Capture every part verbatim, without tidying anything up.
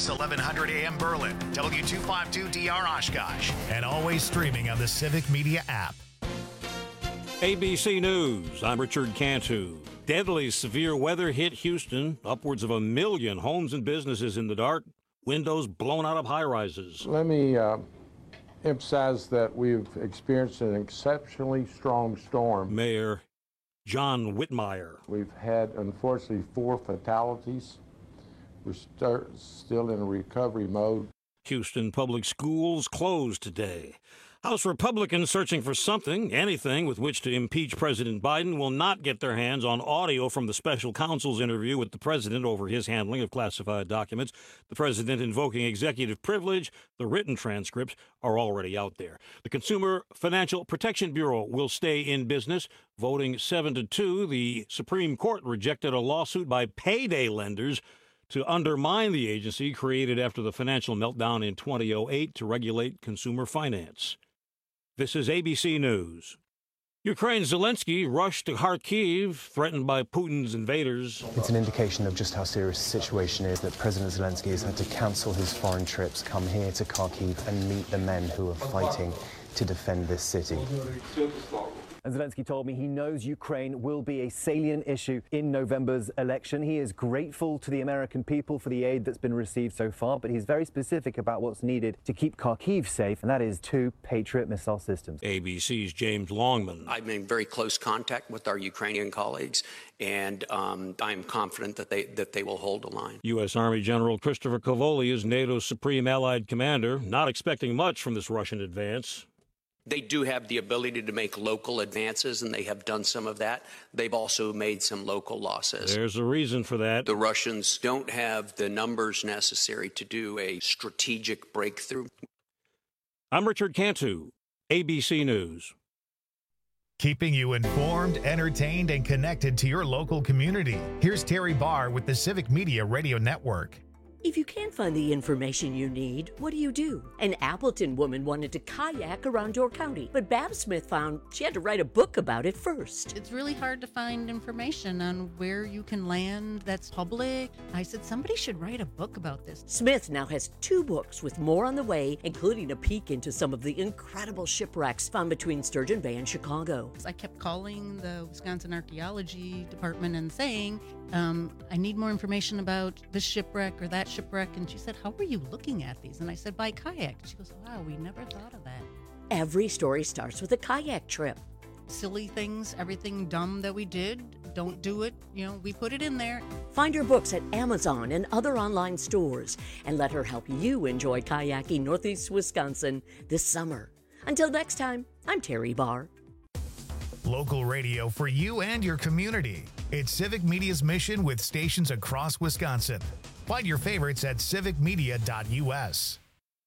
X eleven hundred A M Berlin, W two fifty-two D R Oshkosh, and always streaming on the Civic Media app. A B C News, I'm Richard Cantu. Deadly severe weather hit Houston. Upwards of a million homes and businesses in the dark. Windows blown out of high-rises. Let me uh, emphasize that we've experienced an exceptionally strong storm. Mayor John Whitmire. We've had, unfortunately, four fatalities. We're start, still in a recovery mode. Houston public schools closed today. House Republicans searching for something, anything, with which to impeach President Biden will not get their hands on audio from the special counsel's interview with the president over his handling of classified documents. The president invoking executive privilege. The written transcripts are already out there. The Consumer Financial Protection Bureau will stay in business. Voting seven to two, the Supreme Court rejected a lawsuit by payday lenders to undermine the agency created after the financial meltdown in two thousand eight to regulate consumer finance. This is A B C News. Ukraine's Zelensky rushed to Kharkiv, threatened by Putin's invaders. It's an indication of just how serious the situation is that President Zelensky has had to cancel his foreign trips, come here to Kharkiv and meet the men who are fighting to defend this city. And Zelensky told me he knows Ukraine will be a salient issue in November's election. He is grateful to the American people for the aid that's been received so far, but he's very specific about what's needed to keep Kharkiv safe, and that is two Patriot missile systems. A B C's James Longman. I'm in very close contact with our Ukrainian colleagues, and um, I'm confident that they that they will hold the line. U S. Army General Christopher Cavoli is NATO's supreme allied commander, not expecting much from this Russian advance. They do have the ability to make local advances, and they have done some of that. They've also made some local losses. There's a reason for that. The Russians don't have the numbers necessary to do a strategic breakthrough. I'm Richard Cantu, A B C News. Keeping you informed, entertained, and connected to your local community. Here's Terry Barr with the Civic Media Radio Network. If you can't find the information you need, what do you do? An Appleton woman wanted to kayak around Door County, but Bab Smith found she had to write a book about it first. It's really hard to find information on where you can land that's public. I said, somebody should write a book about this. Smith now has two books with more on the way, including a peek into some of the incredible shipwrecks found between Sturgeon Bay and Chicago. I kept calling the Wisconsin Archaeology Department and saying, um, I need more information about this shipwreck or that shipwreck. And she said, how were you looking at these? And I said, by kayak. She goes, wow, we never thought of that. Every story starts with a kayak trip. Silly things, everything dumb that we did, don't do it. You know, we put it in there. Find her books at Amazon and other online stores, and let her help you enjoy kayaking Northeast Wisconsin this summer. Until next time, I'm Terry Barr. Local radio for you and your community. It's Civic Media's mission with stations across Wisconsin. Find your favorites at civic media dot U S.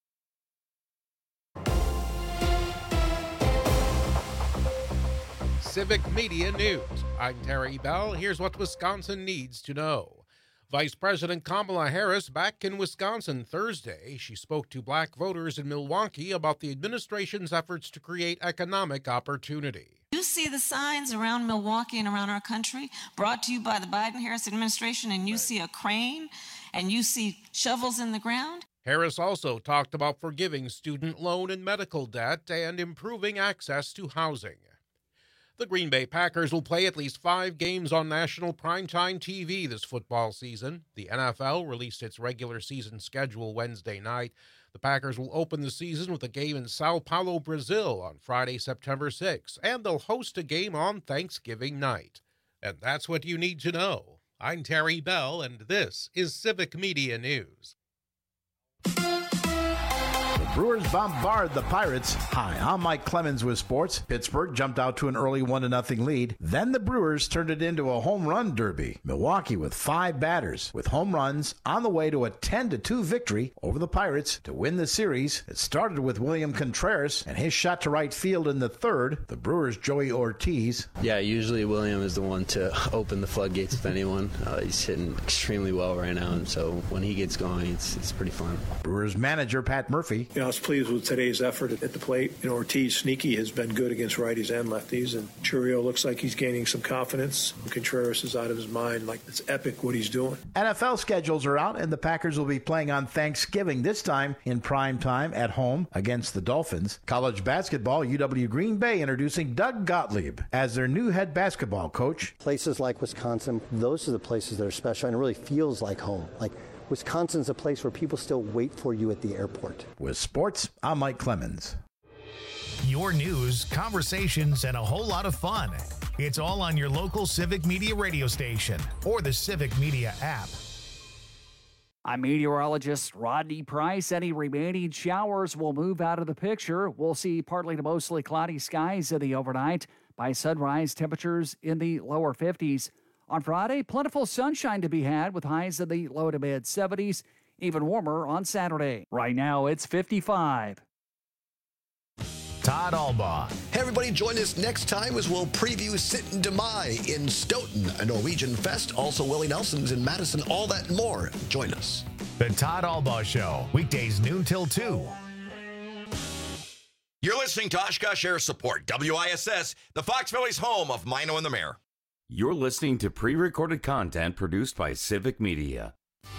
Civic Media News. I'm Terry Bell. Here's what Wisconsin needs to know. Vice President Kamala Harris back in Wisconsin Thursday. She spoke to black voters in Milwaukee about the administration's efforts to create economic opportunity. You see the signs around Milwaukee and around our country brought to you by the Biden-Harris administration, and you see a crane and you see shovels in the ground. Harris also talked about forgiving student loan and medical debt and improving access to housing. The Green Bay Packers will play at least five games on national primetime T V this football season. The N F L released its regular season schedule Wednesday night. The Packers will open the season with a game in Sao Paulo, Brazil on Friday, September sixth, and they'll host a game on Thanksgiving night. And that's what you need to know. I'm Terry Bell, and this is Civic Media News. Brewers bombard the Pirates. Hi, I'm Mike Clemens with sports. Pittsburgh jumped out to an early one to nothing lead. Then the Brewers turned it into a home run derby. Milwaukee with five batters with home runs on the way to a ten to two victory over the Pirates to win the series. It started with William Contreras and his shot to right field in the third. The Brewers' Joey Ortiz. Yeah, usually William is the one to open the floodgates with anyone. Uh, he's hitting extremely well right now, and so when he gets going, it's, it's pretty fun. Brewers manager Pat Murphy. You know, was pleased with today's effort at the plate. You know, Ortiz, sneaky, has been good against righties and lefties, and Chourio looks like he's gaining some confidence. Contreras is out of his mind. Like, it's epic what he's doing. N F L schedules are out, and the Packers will be playing on Thanksgiving, this time in prime time at home against the Dolphins. College basketball, U W Green Bay introducing Doug Gottlieb as their new head basketball coach. Places like Wisconsin, those are the places that are special, and it really feels like home. Like, Wisconsin's a place where people still wait for you at the airport. With sports, I'm Mike Clemens. Your news, conversations, and a whole lot of fun. It's all on your local Civic Media radio station or the Civic Media app. I'm meteorologist Rodney Price. Any remaining showers will move out of the picture. We'll see partly to mostly cloudy skies in the overnight. By sunrise, temperatures in the lower fifties. On Friday, plentiful sunshine to be had with highs in the low to mid seventies. Even warmer on Saturday. Right now, it's fifty-five. Todd Albaugh. Hey, everybody, join us next time as we'll preview Sitten de Mai in Stoughton, a Norwegian fest. Also, Willie Nelson's in Madison, all that and more. Join us. The Todd Albaugh Show, weekdays noon till two. You're listening to Oshkosh Air Support, W I S S, the Fox Valley's home of Mino and the Mayor. You're listening to pre-recorded content produced by Civic Media.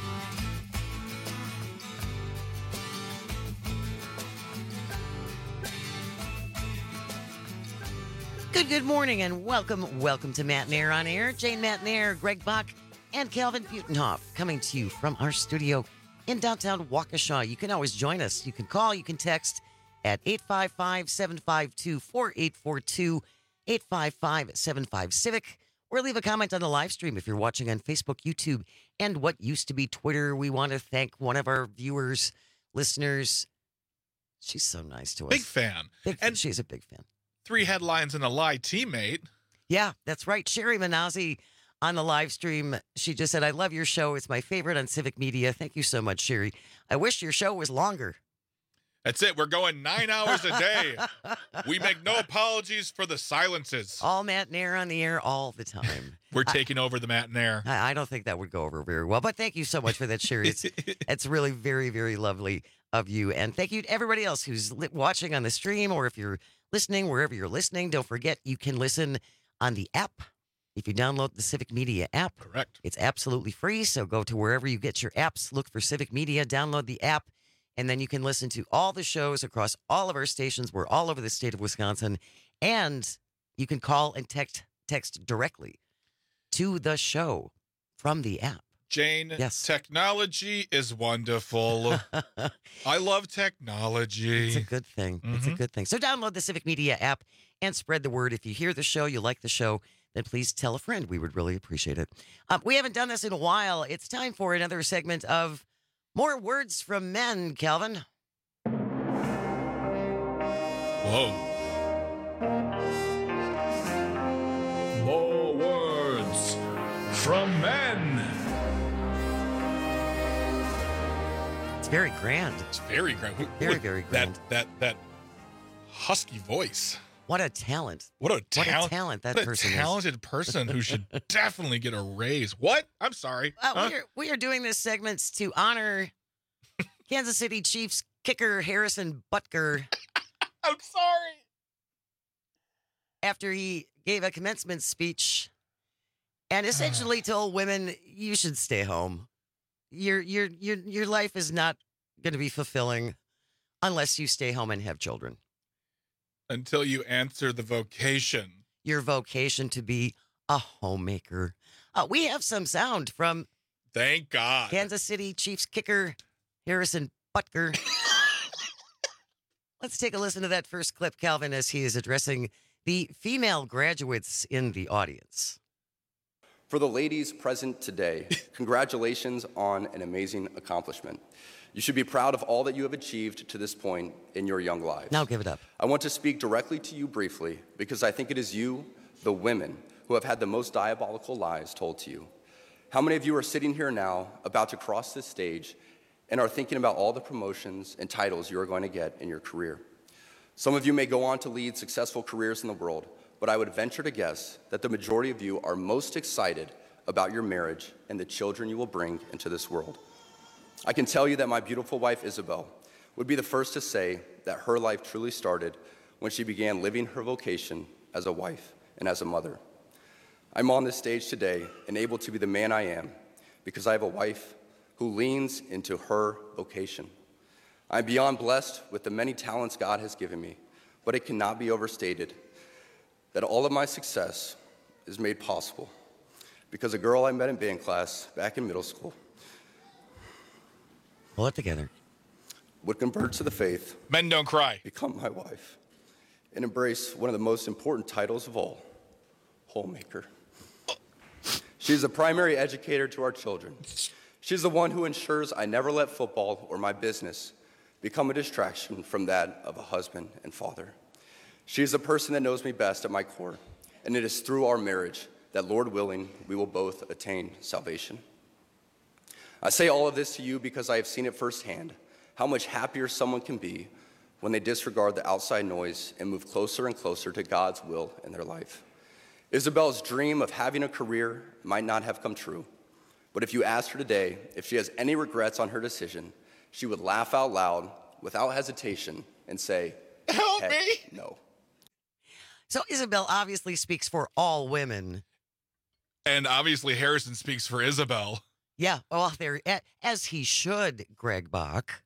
Good, good morning, and welcome, welcome to Matt and Air on Air. Jane Matt and Air, Greg Bach, and Calvin Butenhoff coming to you from our studio in downtown Waukesha. You can always join us. You can call, you can text at eight five five, seven five two, four eight four two, eight five five, seven five Civic, or leave a comment on the live stream if you're watching on Facebook, YouTube, and what used to be Twitter. We want to thank one of our viewers, listeners. She's so nice to us. Big fan. Big, and she's a big fan. Three headlines and a lie teammate. Yeah, that's right. Sherry Manazzi on the live stream. She just said, I love your show. It's my favorite on Civic Media. Thank you so much, Sherry. I wish your show was longer. That's it. We're going nine hours a day. We make no apologies for the silences. All Matt and Air on the air all the time. We're taking I, over the Matt and Air. I, I don't think that would go over very well, but thank you so much for that, Sherry. It's, it's really very, very lovely of you. And thank you to everybody else who's li- watching on the stream, or if you're listening, wherever you're listening. Don't forget, you can listen on the app. If you download the Civic Media app. Correct. It's absolutely free, so go to wherever you get your apps, look for Civic Media, download the app, and then you can listen to all the shows across all of our stations. We're all over the state of Wisconsin, and you can call and text text directly to the show from the app. Jane, yes. Technology is wonderful. I love technology. It's a good thing. Mm-hmm. It's a good thing. So download the Civic Media app and spread the word. If you hear the show, you like the show, then please tell a friend. We would really appreciate it. Uh, we haven't done this in a while. It's time for another segment of More Words from Men, Calvin. Whoa. More words from men. It's very grand. It's very grand. Very, very grand. That, that, that husky voice. What a talent. What a talent. What a talent that what person a talented is. person who should definitely get a raise. What? I'm sorry. Uh, huh? we, are, we are doing this segment to honor Kansas City Chiefs kicker Harrison Butker. I'm sorry. After he gave a commencement speech and essentially told women, you should stay home. Your your your your life is not going to be fulfilling unless you stay home and have children. Until you answer the vocation. Your vocation to be a homemaker. Uh, we have some sound from Thank God. Kansas City Chiefs kicker Harrison Butker. Let's take a listen to that first clip, Calvin, as he is addressing the female graduates in the audience. For the ladies present today, congratulations on an amazing accomplishment. You should be proud of all that you have achieved to this point in your young lives. Now give it up. I want to speak directly to you briefly because I think it is you, the women, who have had the most diabolical lies told to you. How many of you are sitting here now, about to cross this stage, and are thinking about all the promotions and titles you are going to get in your career? Some of you may go on to lead successful careers in the world, but I would venture to guess that the majority of you are most excited about your marriage and the children you will bring into this world. I can tell you that my beautiful wife, Isabel, would be the first to say that her life truly started when she began living her vocation as a wife and as a mother. I'm on this stage today and able to be the man I am because I have a wife who leans into her vocation. I'm beyond blessed with the many talents God has given me, but it cannot be overstated that all of my success is made possible because a girl I met in band class back in middle school Pull it together. would convert to the faith, Men don't cry, become my wife, and embrace one of the most important titles of all, homemaker. She's the primary educator to our children. She's the one who ensures I never let football or my business become a distraction from that of a husband and father. She's the person that knows me best at my core, and it is through our marriage that, Lord willing, we will both attain salvation. I say all of this to you because I have seen it firsthand, how much happier someone can be when they disregard the outside noise and move closer and closer to God's will in their life. Isabel's dream of having a career might not have come true, but if you asked her today if she has any regrets on her decision, she would laugh out loud without hesitation and say, help "Heck, me." No. So Isabel obviously speaks for all women. And obviously Harrison speaks for Isabel. Yeah, well, there, as he should, Greg Bach.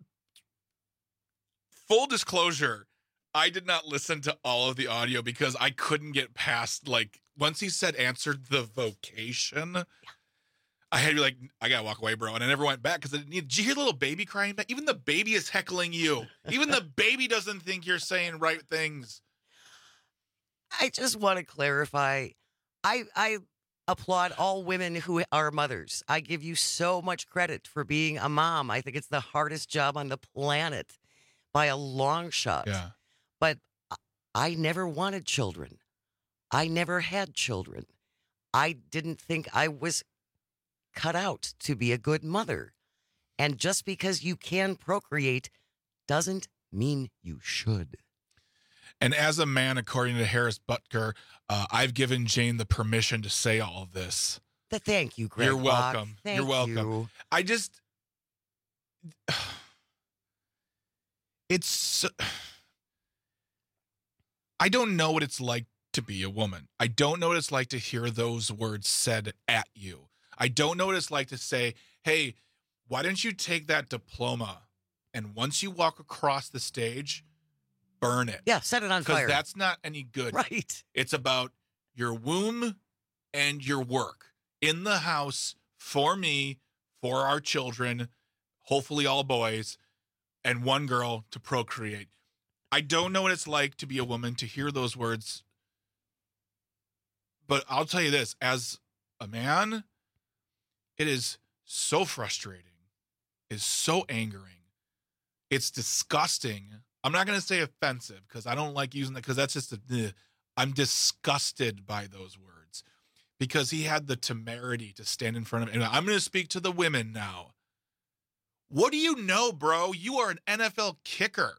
Full disclosure, I did not listen to all of the audio because I couldn't get past, like, once he said answered the vocation, yeah. I had to be like, I gotta walk away, bro. And I never went back because I didn't need. Did you hear the little baby crying back? Even the baby is heckling you. Even the baby doesn't think you're saying right things. I just want to clarify. I I applaud all women who are mothers. I give you so much credit for being a mom. I think it's the hardest job on the planet by a long shot. Yeah. But I never wanted children. I never had children. I didn't think I was cut out to be a good mother. And just because you can procreate doesn't mean you should. And as a man, according to Harris Butker, uh, I've given Jane the permission to say all of this. The thank you, Greg. You're Bach. welcome. Thank You're welcome. you. I just, it's, I don't know what it's like to be a woman. I don't know what it's like to hear those words said at you. I don't know what it's like to say, hey, why don't you take that diploma and once you walk across the stage, burn it. Yeah, set it on fire. Because that's not any good. Right. It's about your womb and your work in the house for me, for our children, hopefully all boys, and one girl to procreate. I don't know what it's like to be a woman, to hear those words. But I'll tell you this, as a man, it is so frustrating. It's so angering. It's disgusting. I'm not going to say offensive because I don't like using that because that's just a, ugh. I'm disgusted by those words because he had the temerity to stand in front of me. I'm going to speak to the women now. What do you know, bro? You are an N F L kicker.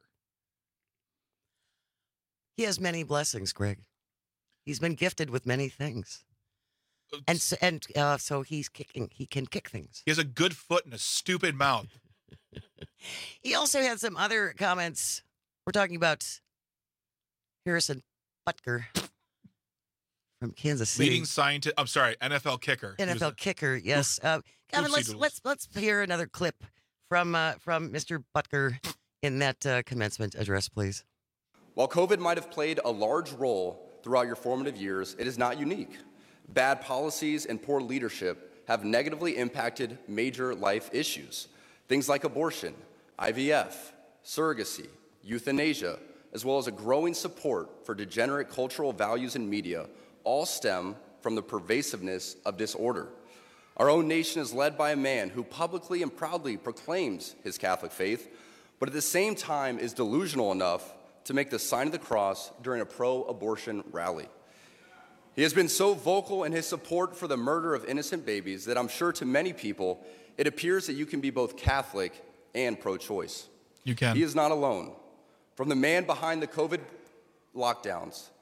He has many blessings, Greg. He's been gifted with many things. And so, and uh, so he's kicking. He can kick things. He has a good foot and a stupid mouth. He also had some other comments. We're talking about Harrison Butker from Kansas City. Leading scientist. I'm sorry, N F L kicker. N F L kicker, yes. Uh, Kevin, let's let's let's hear another clip from uh, from Mister Butker in that uh, commencement address, please. While COVID might have played a large role throughout your formative years, it is not unique. Bad policies and poor leadership have negatively impacted major life issues. Things like abortion, I V F, surrogacy, euthanasia, as well as a growing support for degenerate cultural values in media, all stem from the pervasiveness of disorder. Our own nation is led by a man who publicly and proudly proclaims his Catholic faith, but at the same time is delusional enough to make the sign of the cross during a pro-abortion rally. He has been so vocal in his support for the murder of innocent babies that I'm sure to many people, it appears that you can be both Catholic and pro-choice. You can. He is not alone. From the man behind the COVID lockdowns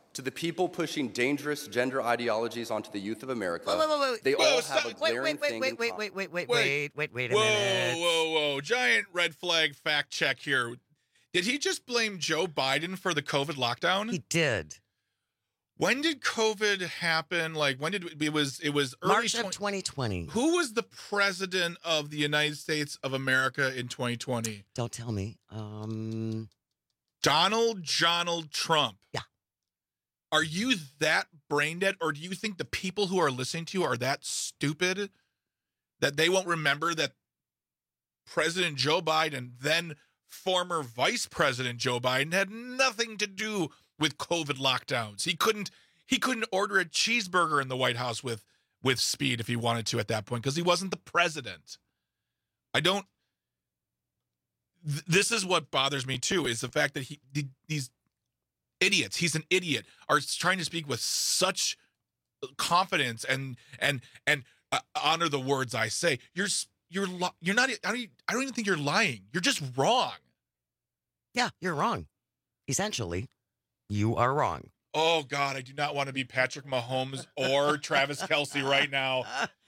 to the people pushing dangerous gender ideologies onto the youth of America, Wait, wait, wait, wait. they Whoa, all stop. have a Wait, glaring wait, wait, thing wait, in wait, common. wait, wait, wait, Wait. wait, wait, wait a whoa, minute. Whoa, whoa, giant red flag fact check here. Did he just blame Joe Biden for the COVID lockdown? He did. When did COVID happen? Like, when did it was it was early March of twenty twenty. Who was the president of the United States of America in twenty twenty? Don't tell me. Um, Donald Donald Trump. Yeah. Are you that brain dead, or do you think the people who are listening to you are that stupid that they won't remember that President Joe Biden, then former Vice President Joe Biden, had nothing to do with COVID lockdowns? He couldn't he couldn't order a cheeseburger in the White House with with speed if he wanted to at that point because he wasn't the president. I don't th- this is what bothers me too, is the fact that he th- these idiots, he's an idiot, are trying to speak with such confidence and and and uh, honor the words I say. You're you're li- you're not I don't I don't even think you're lying. You're just wrong. Yeah, you're wrong. Essentially, you are wrong. Oh God, I do not want to be Patrick Mahomes or Travis Kelce right now.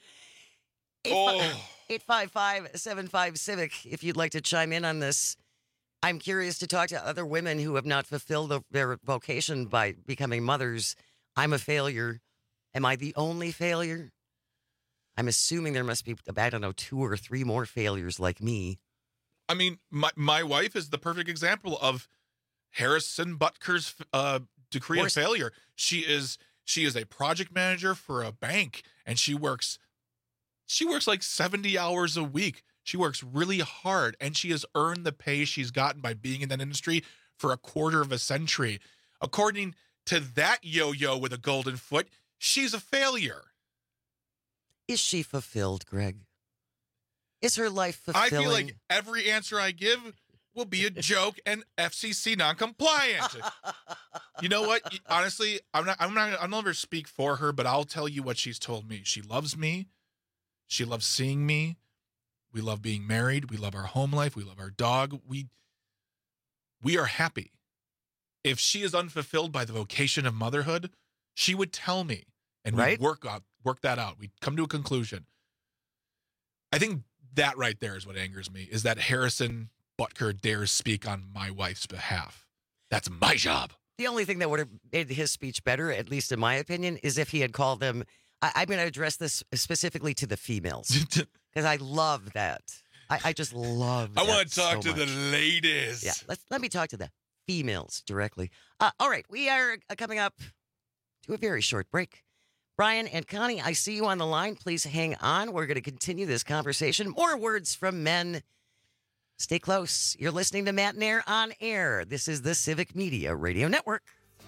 Oh. eight five five, seven five, Civic, if you'd like to chime in on this. I'm curious to talk to other women who have not fulfilled the, their vocation by becoming mothers. I'm a failure. Am I the only failure? I'm assuming there must be, I don't know, two or three more failures like me. I mean, my, my wife is the perfect example of Harrison Butker's uh, decree Worst. of failure. She is she is a project manager for a bank, and she works she works like seventy hours a week. She works really hard, and she has earned the pay she's gotten by being in that industry for a quarter of a century. According to that yo-yo with a golden foot, she's a failure. Is she fulfilled, Greg? Is her life fulfilling? I feel like every answer I give will be a joke and F C C non-compliant. You know what? Honestly, I'm not. I'm not. I'll never speak for her, but I'll tell you what she's told me. She loves me. She loves seeing me. We love being married. We love our home life. We love our dog. We we are happy. If she is unfulfilled by the vocation of motherhood, she would tell me, and Right? we'd work out, work that out. We'd come to a conclusion. I think that right there is what angers me, is that Harrison Butker dares speak on my wife's behalf. That's my job. The only thing that would have made his speech better, at least in my opinion, is if he had called them. I, I'm going to address this specifically to the females because I love that. I, I just love. I that want to talk so to the much. ladies. Yeah, let's let me talk to the females directly. Uh, all right, we are uh, coming up to a very short break. Brian and Connie, I see you on the line. Please hang on. We're going to continue this conversation. More words from men. Stay close. You're listening to Matt and Air on Air. This is the Civic Media Radio Network.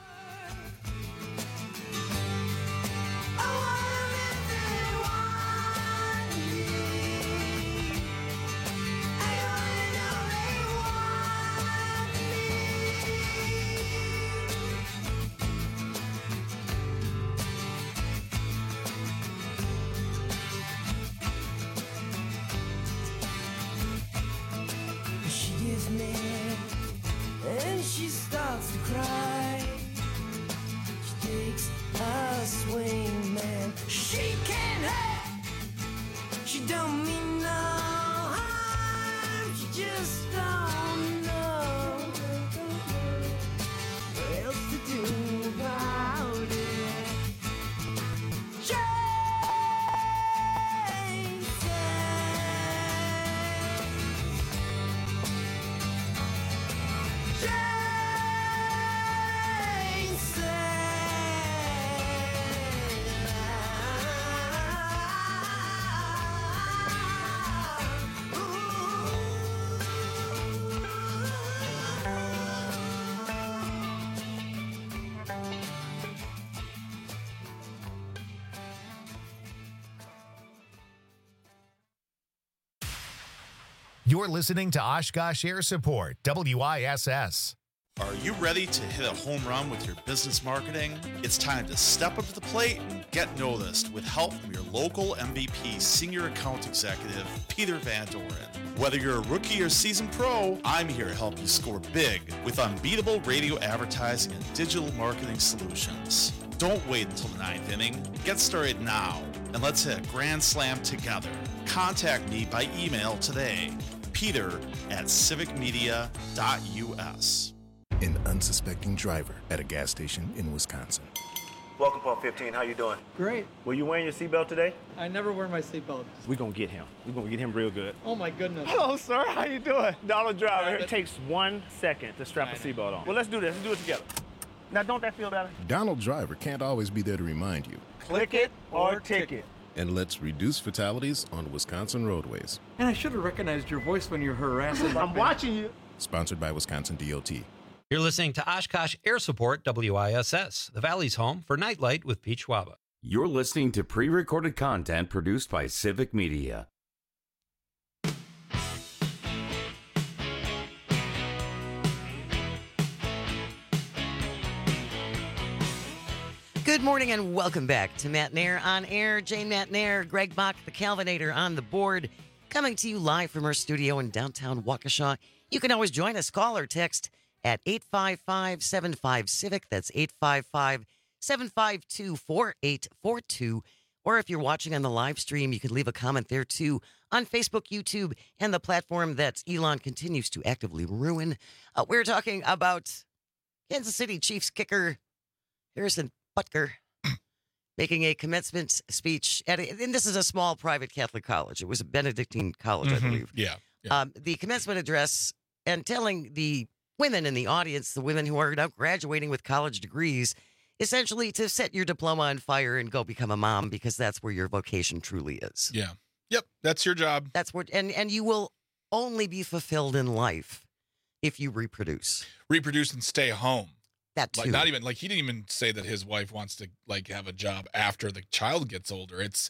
She gets mad and she starts to cry. She takes a swing, man. She can't help. She don't mean no harm. She just don't know what else to do about it. Jane You're listening to Oshkosh Air Support, W I S S. Are you ready to hit a home run with your business marketing? It's time to step up to the plate and get noticed with help from your local M V P Senior Account Executive, Peter Van Doren. Whether you're a rookie or seasoned pro, I'm here to help you score big with unbeatable radio advertising and digital marketing solutions. Don't wait until the ninth inning. Get started now, and let's hit a grand slam together. Contact me by email today, peter at civic media dot u s. An unsuspecting driver at a gas station in Wisconsin. Welcome, Pump fifteen. How you doing? Great. Were you wearing your seatbelt today? I never wear my seatbelt. We're gonna get him. We're gonna get him real good. Oh my goodness. Hello, sir. How you doing? Donald Driver. It takes one second to strap a seatbelt on. Well, let's do this. Let's do it together. Now, don't that feel better? Donald Driver can't always be there to remind you. Click it or ticket. And let's reduce fatalities on Wisconsin roadways. And I should have recognized your voice when you're harassing. I'm watching you. Sponsored by Wisconsin D O T. You're listening to Oshkosh Air Support W I S S, the Valley's home for Nightlight with Pete Schwaba. You're listening to pre-recorded content produced by Civic Media. Good morning and welcome back to Matt Nair on Air. Jane Matt Nair, Greg Bach, the Calvinator on the board, coming to you live from our studio in downtown Waukesha. You can always join us, call or text at eight five five, seven five, CIVIC. That's eight five five, seven five two, four eight four two. Or if you're watching on the live stream, you can leave a comment there too on Facebook, YouTube, and the platform that Elon continues to actively ruin. Uh, we're talking about Kansas City Chiefs kicker Harrison Butker making a commencement speech at a, and this is a small private Catholic college. It was a Benedictine college, Mm-hmm. I believe. Yeah. yeah. Um, the commencement address and telling the women in the audience, the women who are now graduating with college degrees, essentially to set your diploma on fire and go become a mom because that's where your vocation truly is. Yeah. Yep. That's your job. That's what, and and you will only be fulfilled in life if you reproduce. Reproduce and stay home. That too. Like not even like he didn't even say that his wife wants to like have a job after the child gets older. It's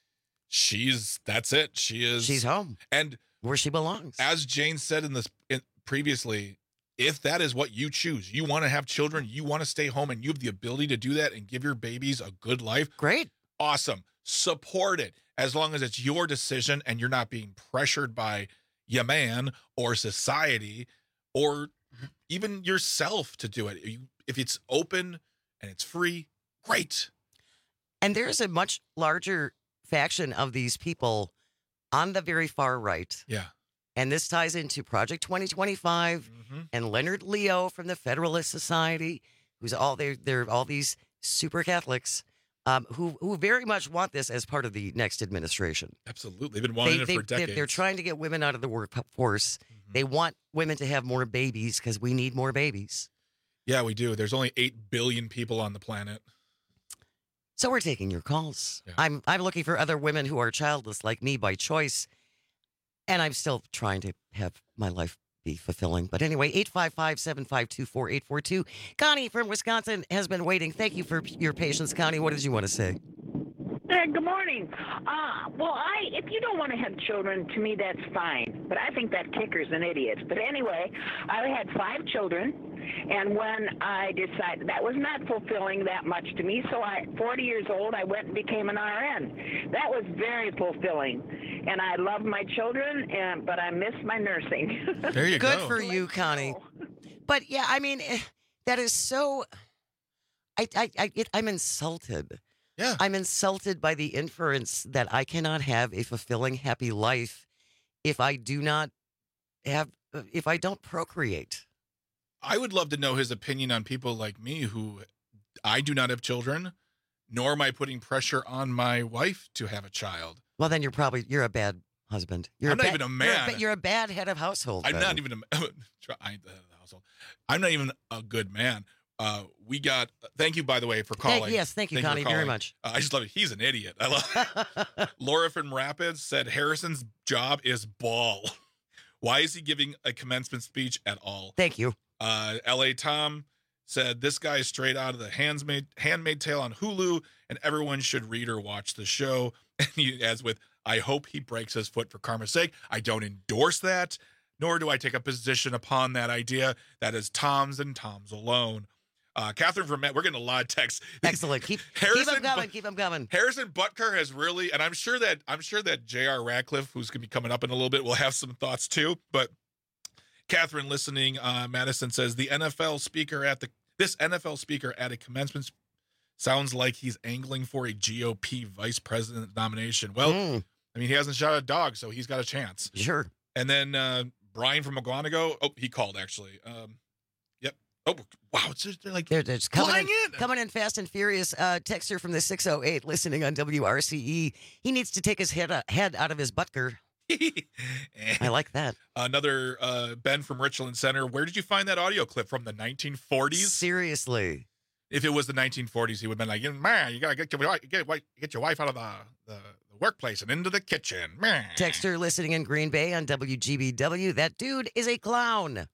she's that's it. She is She's home and where she belongs. As Jane said in this in, previously, if that is what you choose, you want to have children, you want to stay home, and you have the ability to do that and give your babies a good life. Great, awesome. Support it as long as it's your decision and you're not being pressured by your man or society or even yourself to do it. You, if it's open and it's free, great. And there's a much larger faction of these people on the very far right. Yeah. And this ties into Project twenty twenty-five mm-hmm. and Leonard Leo from the Federalist Society, who's all they're, they're all these super Catholics um, who who very much want this as part of the next administration. Absolutely. They've been wanting they, it they, for decades. They're, they're trying to get women out of the workforce. Mm-hmm. They want women to have more babies because we need more babies. Yeah, we do. There's only eight billion people on the planet. So we're taking your calls. Yeah. I'm I'm looking for other women who are childless like me by choice. And I'm still trying to have my life be fulfilling. But anyway, eight five five, seven five two, four eight four two. Connie from Wisconsin has been waiting. Thank you for your patience, Connie. What did you want to say? Uh, good morning. Uh, well, I if you don't want to have children, to me that's fine. But I think that kicker's an idiot. But anyway, I had five children, and when I decided that was not fulfilling that much to me, so I, forty years old, I went and became an R N. That was very fulfilling, and I love my children, and but I miss my nursing. There you Good go. for you, Connie. But yeah, I mean, eh, that is so. I I, I it, I'm insulted. Yeah. I'm insulted by the inference that I cannot have a fulfilling, happy life if I do not have, if I don't procreate. I would love to know his opinion on people like me who I do not have children, nor am I putting pressure on my wife to have a child. Well, then you're probably, you're a bad husband. You're I'm a not bad, even a You're a, man. ba- you're a bad head of household. I'm then. not even a I ain't the head of the household. I'm not even a good man. Uh, we got. Thank you, by the way, for calling. Thank- yes, thank you, for Connie, very calling. much. Uh, I just love it. He's an idiot. I love. Laura from Rapids said Harrison's job is ball. Why is he giving a commencement speech at all? Thank you. Uh, L A Tom said this guy is straight out of the Handmaid Handmaid Tale on Hulu, and everyone should read or watch the show. And he adds with, "I hope he breaks his foot for karma's sake." I don't endorse that. nor do I take a position upon that idea. That is Tom's and Tom's alone. Uh, Catherine from Matt, we're getting a lot of texts. Excellent. Keep, Harrison, keep them coming. Keep them coming. Harrison Butker has really, and I'm sure that I'm sure that J R Radcliffe, who's going to be coming up in a little bit, will have some thoughts too. But Catherine, listening, uh, Madison says the N F L speaker at the this N F L speaker at a commencement sounds like he's angling for a G O P vice president nomination. Well, mm. I mean, he hasn't shot a dog, so he's got a chance. Sure. And then uh, Brian from McGuanago. Oh, he called actually. Um, yep. Oh, wow. It's just, they're like they're, they're just coming in, in. coming in fast and furious. Uh, texter from the six oh eight listening on W R C E. He needs to take his head, uh, head out of his Butker. I like that. Another uh, Ben from Richland Center. Where did you find that audio clip from the nineteen forties? Seriously. If it was the nineteen forties, he would have been like, man, you got to get your, get, get your wife out of the, the, the workplace and into the kitchen. Man. Texter listening in Green Bay on W G B W. That dude is a clown.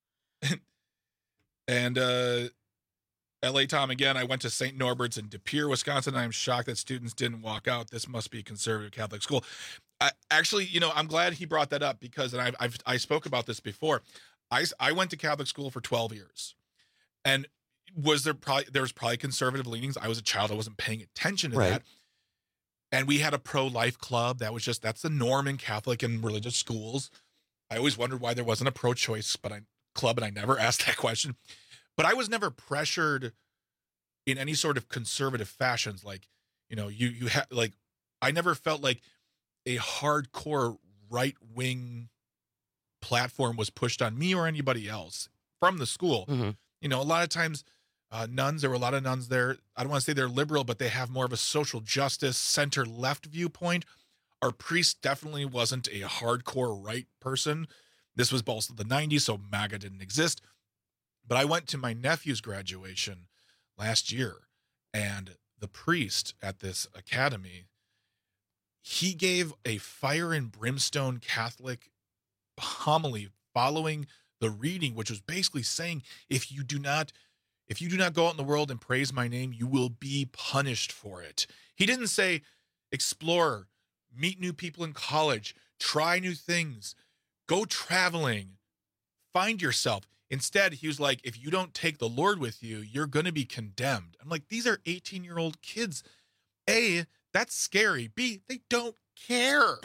And uh, L A Tom again, I went to Saint Norbert's in De Pere, Wisconsin. I'm shocked that students didn't walk out. This must be a conservative Catholic school. I, actually, you know, I'm glad he brought that up because, and I've, I've I spoke about this before. I, I went to Catholic school for twelve years. And was there probably, there was probably conservative leanings. I was a child. I wasn't paying attention to right. that. And we had a pro-life club. That was just, that's the norm in Catholic and religious schools. I always wondered why there wasn't a pro-choice but I, club, and I never asked that question. But I was never pressured in any sort of conservative fashions. Like, you know, you, you have, like, I never felt like a hardcore right-wing platform was pushed on me or anybody else from the school. Mm-hmm. You know, a lot of times uh, nuns, there were a lot of nuns there. I don't want to say they're liberal, but they have more of a social justice center-left viewpoint. Our priest definitely wasn't a hardcore right person. This was also the nineties, so MAGA didn't exist. But I went to my nephew's graduation last year, and the priest at this academy, he gave a fire and brimstone Catholic homily following the reading, which was basically saying, if you do not, if you do not go out in the world and praise my name, you will be punished for it. He didn't say, explore, meet new people in college, try new things, go traveling, find yourself. Instead, he was like, if you don't take the Lord with you, you're going to be condemned. I'm like, these are eighteen-year-old kids. A, that's scary. B, they don't care.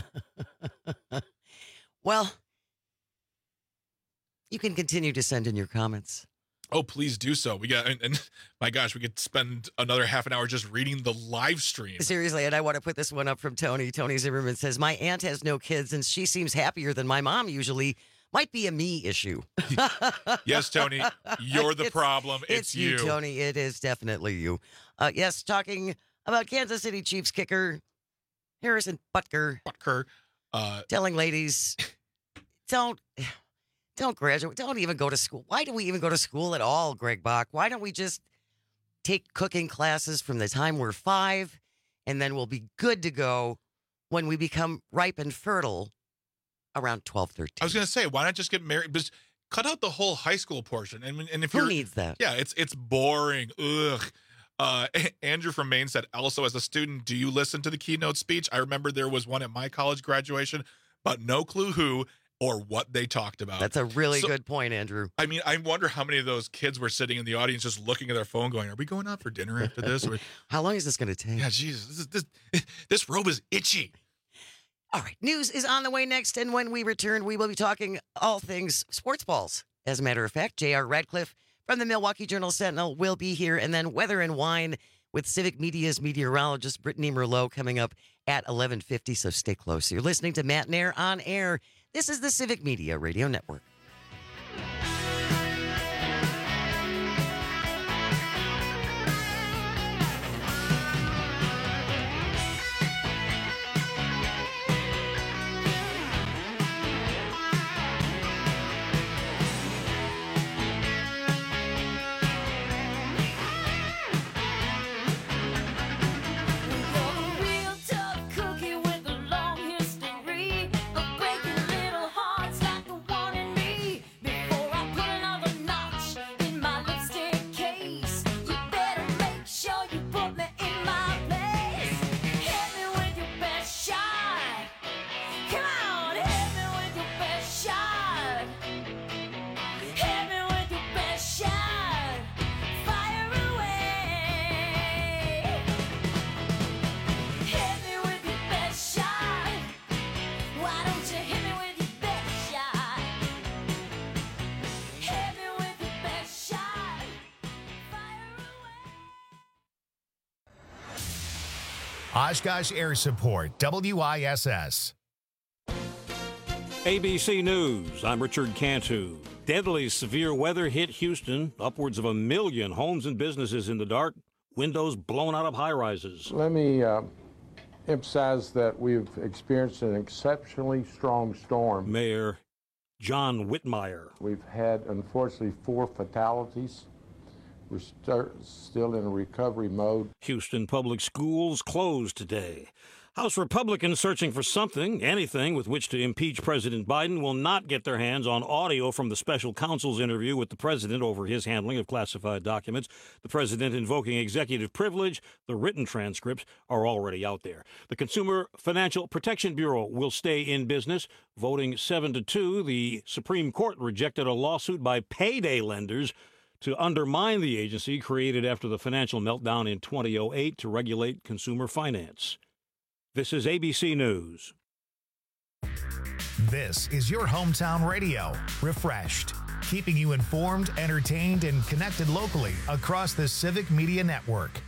Well, you can continue to send in your comments. Oh, please do so. We got, and, and my gosh, we could spend another half an hour just reading the live stream. Seriously, and I want to put this one up from Tony. Tony Zimmerman says, my aunt has no kids and she seems happier than my mom usually. Might be a me issue. Yes, Tony, you're the it's, problem. It's, it's you, you, Tony. It is definitely you. Uh, yes, talking about Kansas City Chiefs kicker Harrison Butker. Butker. Uh, telling ladies, don't... Don't graduate. Don't even go to school. Why do we even go to school at all, Greg Bach? Why don't we just take cooking classes from the time we're five, and then we'll be good to go when we become ripe and fertile around twelve, thirteen? I was going to say, why not just get married? Just cut out the whole high school portion. And, and if Who you're, needs that? Yeah, it's it's boring. Ugh. Uh, Andrew from Maine said, also, as a student, do you listen to the keynote speech? I remember there was one at my college graduation, but no clue who or what they talked about. That's a really so, good point, Andrew. I mean, I wonder how many of those kids were sitting in the audience just looking at their phone going, are we going out for dinner after this? Or, how long is this going to take? Yeah, Jesus, this, is, this, this robe is itchy. All right, news is on the way next, and when we return, we will be talking all things sports balls. As a matter of fact, J R Radcliffe from the Milwaukee Journal-Sentinel will be here, and then Weather and Wine with Civic Media's meteorologist Brittany Merlot coming up at eleven fifty, so stay close. You're listening to Matt Nair on Air. This is the Civic Media Radio Network. Oshkosh Air Support, W I S S. A B C News, I'm Richard Cantu. Deadly severe weather hit Houston. Upwards of a million homes and businesses in the dark. Windows blown out of high-rises. Let me uh, emphasize that we've experienced an exceptionally strong storm. Mayor John Whitmire. We've had, unfortunately, four fatalities. We're start, still in a recovery mode. Houston public schools closed today. House Republicans searching for something, anything, with which to impeach President Biden will not get their hands on audio from the special counsel's interview with the president over his handling of classified documents. The president invoking executive privilege. The written transcripts are already out there. The Consumer Financial Protection Bureau will stay in business. Voting seven to two, the Supreme Court rejected a lawsuit by payday lenders to undermine the agency created after the financial meltdown in two thousand eight to regulate consumer finance. This is A B C News. This is your hometown radio, refreshed, keeping you informed, entertained, and connected locally across the Civic Media Network.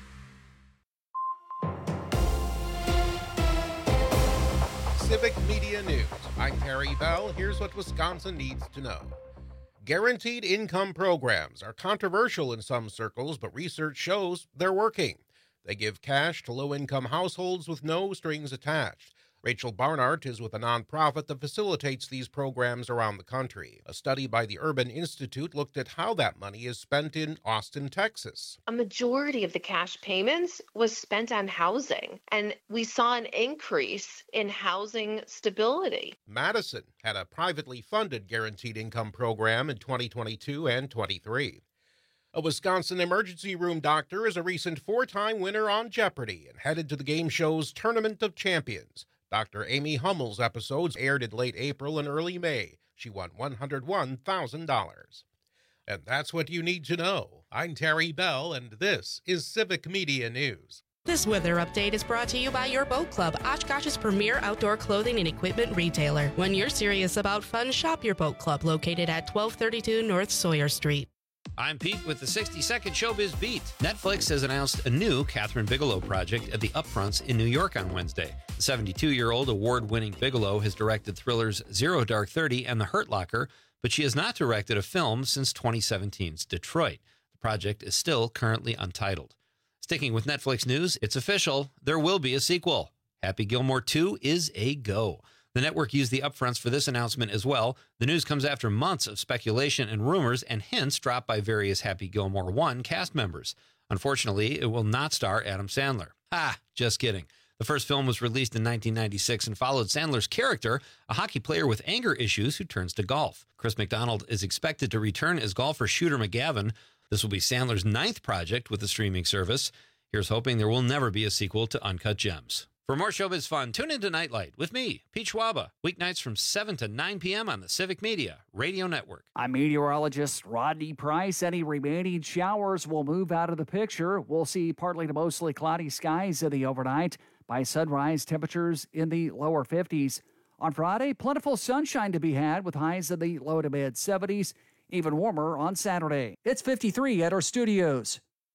Civic Media News. I'm Terry Bell. Here's what Wisconsin needs to know. Guaranteed income programs are controversial in some circles, but research shows they're working. They give cash to low-income households with no strings attached. Rachel Barnard is with a nonprofit that facilitates these programs around the country. A study by the Urban Institute looked at how that money is spent in Austin, Texas. A majority of the cash payments was spent on housing, and we saw an increase in housing stability. Madison had a privately funded guaranteed income program in twenty twenty-two and twenty-three. A Wisconsin emergency room doctor is a recent four-time winner on Jeopardy and headed to the game show's Tournament of Champions. Doctor Amy Hummel's episodes aired in late April and early May. She won one hundred one thousand dollars. And that's what you need to know. I'm Terry Bell, and this is Civic Media News. This weather update is brought to you by your Boat Club, Oshkosh's premier outdoor clothing and equipment retailer. When you're serious about fun, shop your Boat Club, located at twelve thirty-two North Sawyer Street. I'm Pete with the sixty second Showbiz Beat. Netflix has announced a new Catherine Bigelow project at the Upfronts in New York on Wednesday. The seventy-two-year-old award-winning Bigelow has directed thrillers Zero Dark Thirty and The Hurt Locker, but she has not directed a film since twenty seventeen's Detroit. The project is still currently untitled. Sticking with Netflix news, it's official. There will be a sequel. Happy Gilmore two is a go. The network used the upfronts for this announcement as well. The news comes after months of speculation and rumors and hints dropped by various Happy Gilmore one cast members. Unfortunately, it will not star Adam Sandler. Ah, just kidding. The first film was released in nineteen ninety-six and followed Sandler's character, a hockey player with anger issues who turns to golf. Chris McDonald is expected to return as golfer Shooter McGavin. This will be Sandler's ninth project with the streaming service. Here's hoping there will never be a sequel to Uncut Gems. For more showbiz fun, tune into Nightlight with me, Pete Schwaba, weeknights from seven to nine p.m. on the Civic Media Radio Network. I'm meteorologist Rodney Price. Any remaining showers will move out of the picture. We'll see partly to mostly cloudy skies in the overnight. By sunrise, temperatures in the lower fifties. On Friday, plentiful sunshine to be had with highs in the low to mid seventies. Even warmer on Saturday. It's fifty-three at our studios.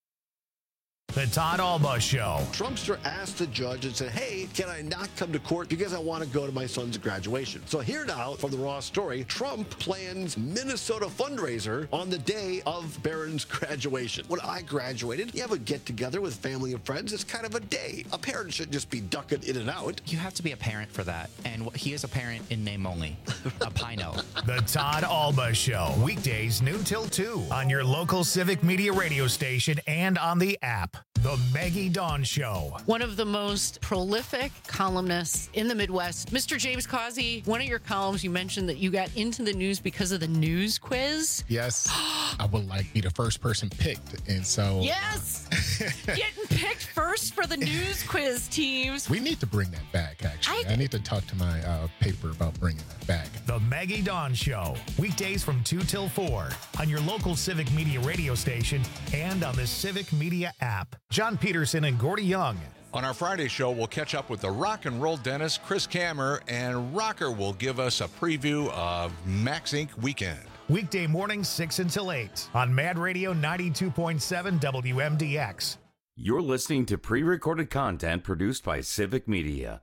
The Todd Alba Show. Trumpster asked the judge and said, hey, can I not come to court because I want to go to my son's graduation? So here now from the Raw story, Trump plans Minnesota fundraiser on the day of Barron's graduation. When I graduated, you have a get-together with family and friends. It's kind of a day. A parent should just be ducking in and out. You have to be a parent for that. And he is a parent in name only. A Pino. The Todd Alba Show. Weekdays noon till two on your local Civic Media radio station and on the app. The Maggie Dawn Show. One of the most prolific columnists in the Midwest, Mister James Causey. One of your columns, you mentioned that you got into the news because of the news quiz. Yes. I would like be the first person picked. And so. Yes. Getting picked first for the news quiz teams. We need to bring that back, actually. I, I need to talk to my uh, paper about bringing that back. The Maggie Dawn Show. Weekdays from two till four on your local Civic Media radio station and on the Civic Media app. John Peterson and Gordy Young. On our Friday show, we'll catch up with the rock and roll dentist, Chris Kammer, and Rocker will give us a preview of Max Incorporated weekend. Weekday mornings, six until eight on Mad Radio ninety-two point seven W M D X. You're listening to pre-recorded content produced by Civic Media.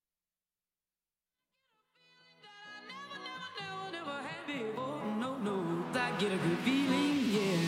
I get a good feeling, yeah.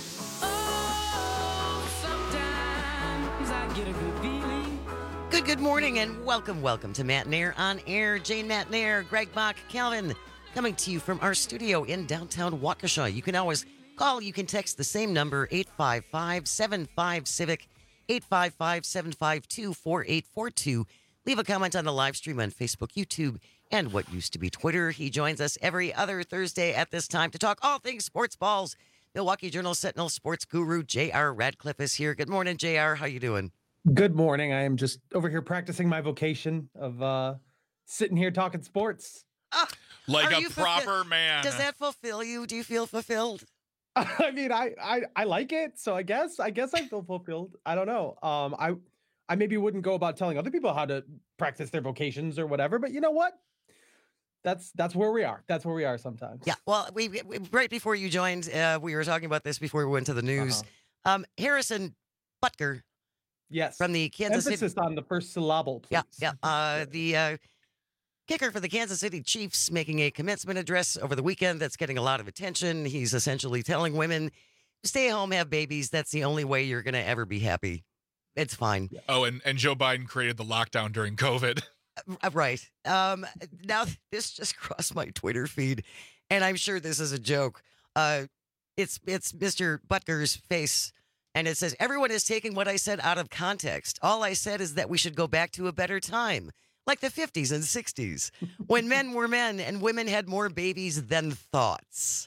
Oh, sometimes I get a good feeling. Good, good morning and welcome, welcome to Matt and Air on Air. Jane, Matt and Air, Greg Bach, Calvin, coming to you from our studio in downtown Waukesha. You can always call, you can text the same number, eight five five, seven five, CIVIC, eight five five, seven five two, four eight four two. Leave a comment on the live stream on Facebook, YouTube, and what used to be Twitter. He joins us every other Thursday at this time to talk all things sports balls. Milwaukee Journal Sentinel sports guru J R Radcliffe is here. Good morning, J R. How you doing? Good morning. I am just over here practicing my vocation of uh, sitting here talking sports. Ah, like are a you proper fulfill- man. Does that fulfill you? Do you feel fulfilled? I mean, I, I I like it, so I guess I guess I feel fulfilled. I don't know. Um, I I maybe wouldn't go about telling other people how to practice their vocations or whatever, but you know what? That's that's where we are. That's where we are sometimes. Yeah. Well, we, we right before you joined, uh, we were talking about this before we went to the news. Uh-huh. Um, Harrison Butker. Yes. From the Kansas Emphasis City. on the first syllable, please. Yeah. Yeah. Uh, the uh, kicker for the Kansas City Chiefs making a commencement address over the weekend that's getting a lot of attention. He's essentially telling women, stay home, have babies. That's the only way you're going to ever be happy. It's fine. Yeah. Oh, and, and Joe Biden created the lockdown during COVID. Uh, right. Um, now, this just crossed my Twitter feed, and I'm sure this is a joke. Uh, it's it's Mister Butker's face, and it says, everyone is taking what I said out of context. All I said is that we should go back to a better time, like the fifties and sixties, when men were men and women had more babies than thoughts.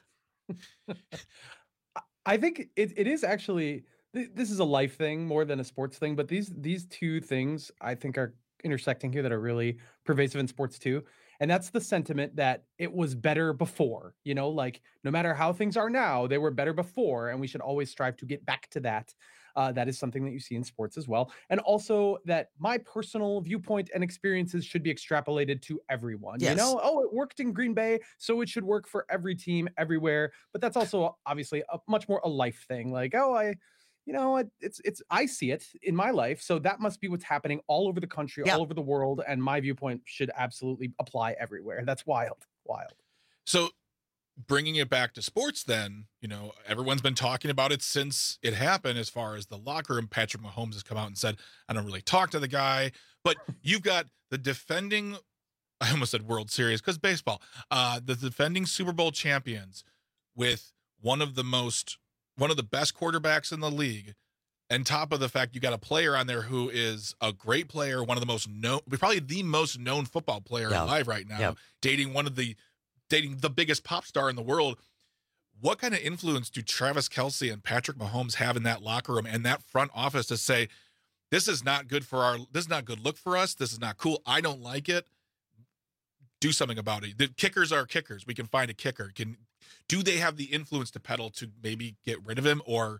I think it, it is actually, th- this is a life thing more than a sports thing, but these these two things I think are intersecting here that are really pervasive in sports too. And that's the sentiment that it was better before, you know, like no matter how things are now, they were better before. And we should always strive to get back to that. Uh, that is something that you see in sports as well. And also that my personal viewpoint and experiences should be extrapolated to everyone. Yes. You know, oh, it worked in Green Bay, so it should work for every team everywhere. But that's also obviously a much more a life thing. Like, oh, I, you know, it, it's, it's, I see it in my life. So that must be what's happening all over the country, Yeah. all over the world. And my viewpoint should absolutely apply everywhere. That's wild, wild. So bringing it back to sports then, you know, everyone's been talking about it since it happened as far as the locker room. Patrick Mahomes has come out and said, I don't really talk to the guy. But you've got the defending, I almost said World Series because baseball, uh, the defending Super Bowl champions with one of the most, one of the best quarterbacks in the league. And top of the fact, you got a player on there who is a great player, one of the most known, probably the most known football player Yeah. alive right now, Yeah. dating one of the, dating the biggest pop star in the world. What kind of influence do Travis Kelce and Patrick Mahomes have in that locker room and that front office to say, this is not good for our, this is not good look for us. This is not cool. I don't like it. Do something about it. The kickers are kickers. We can find a kicker. Can, do they have the influence to pedal to maybe get rid of him or,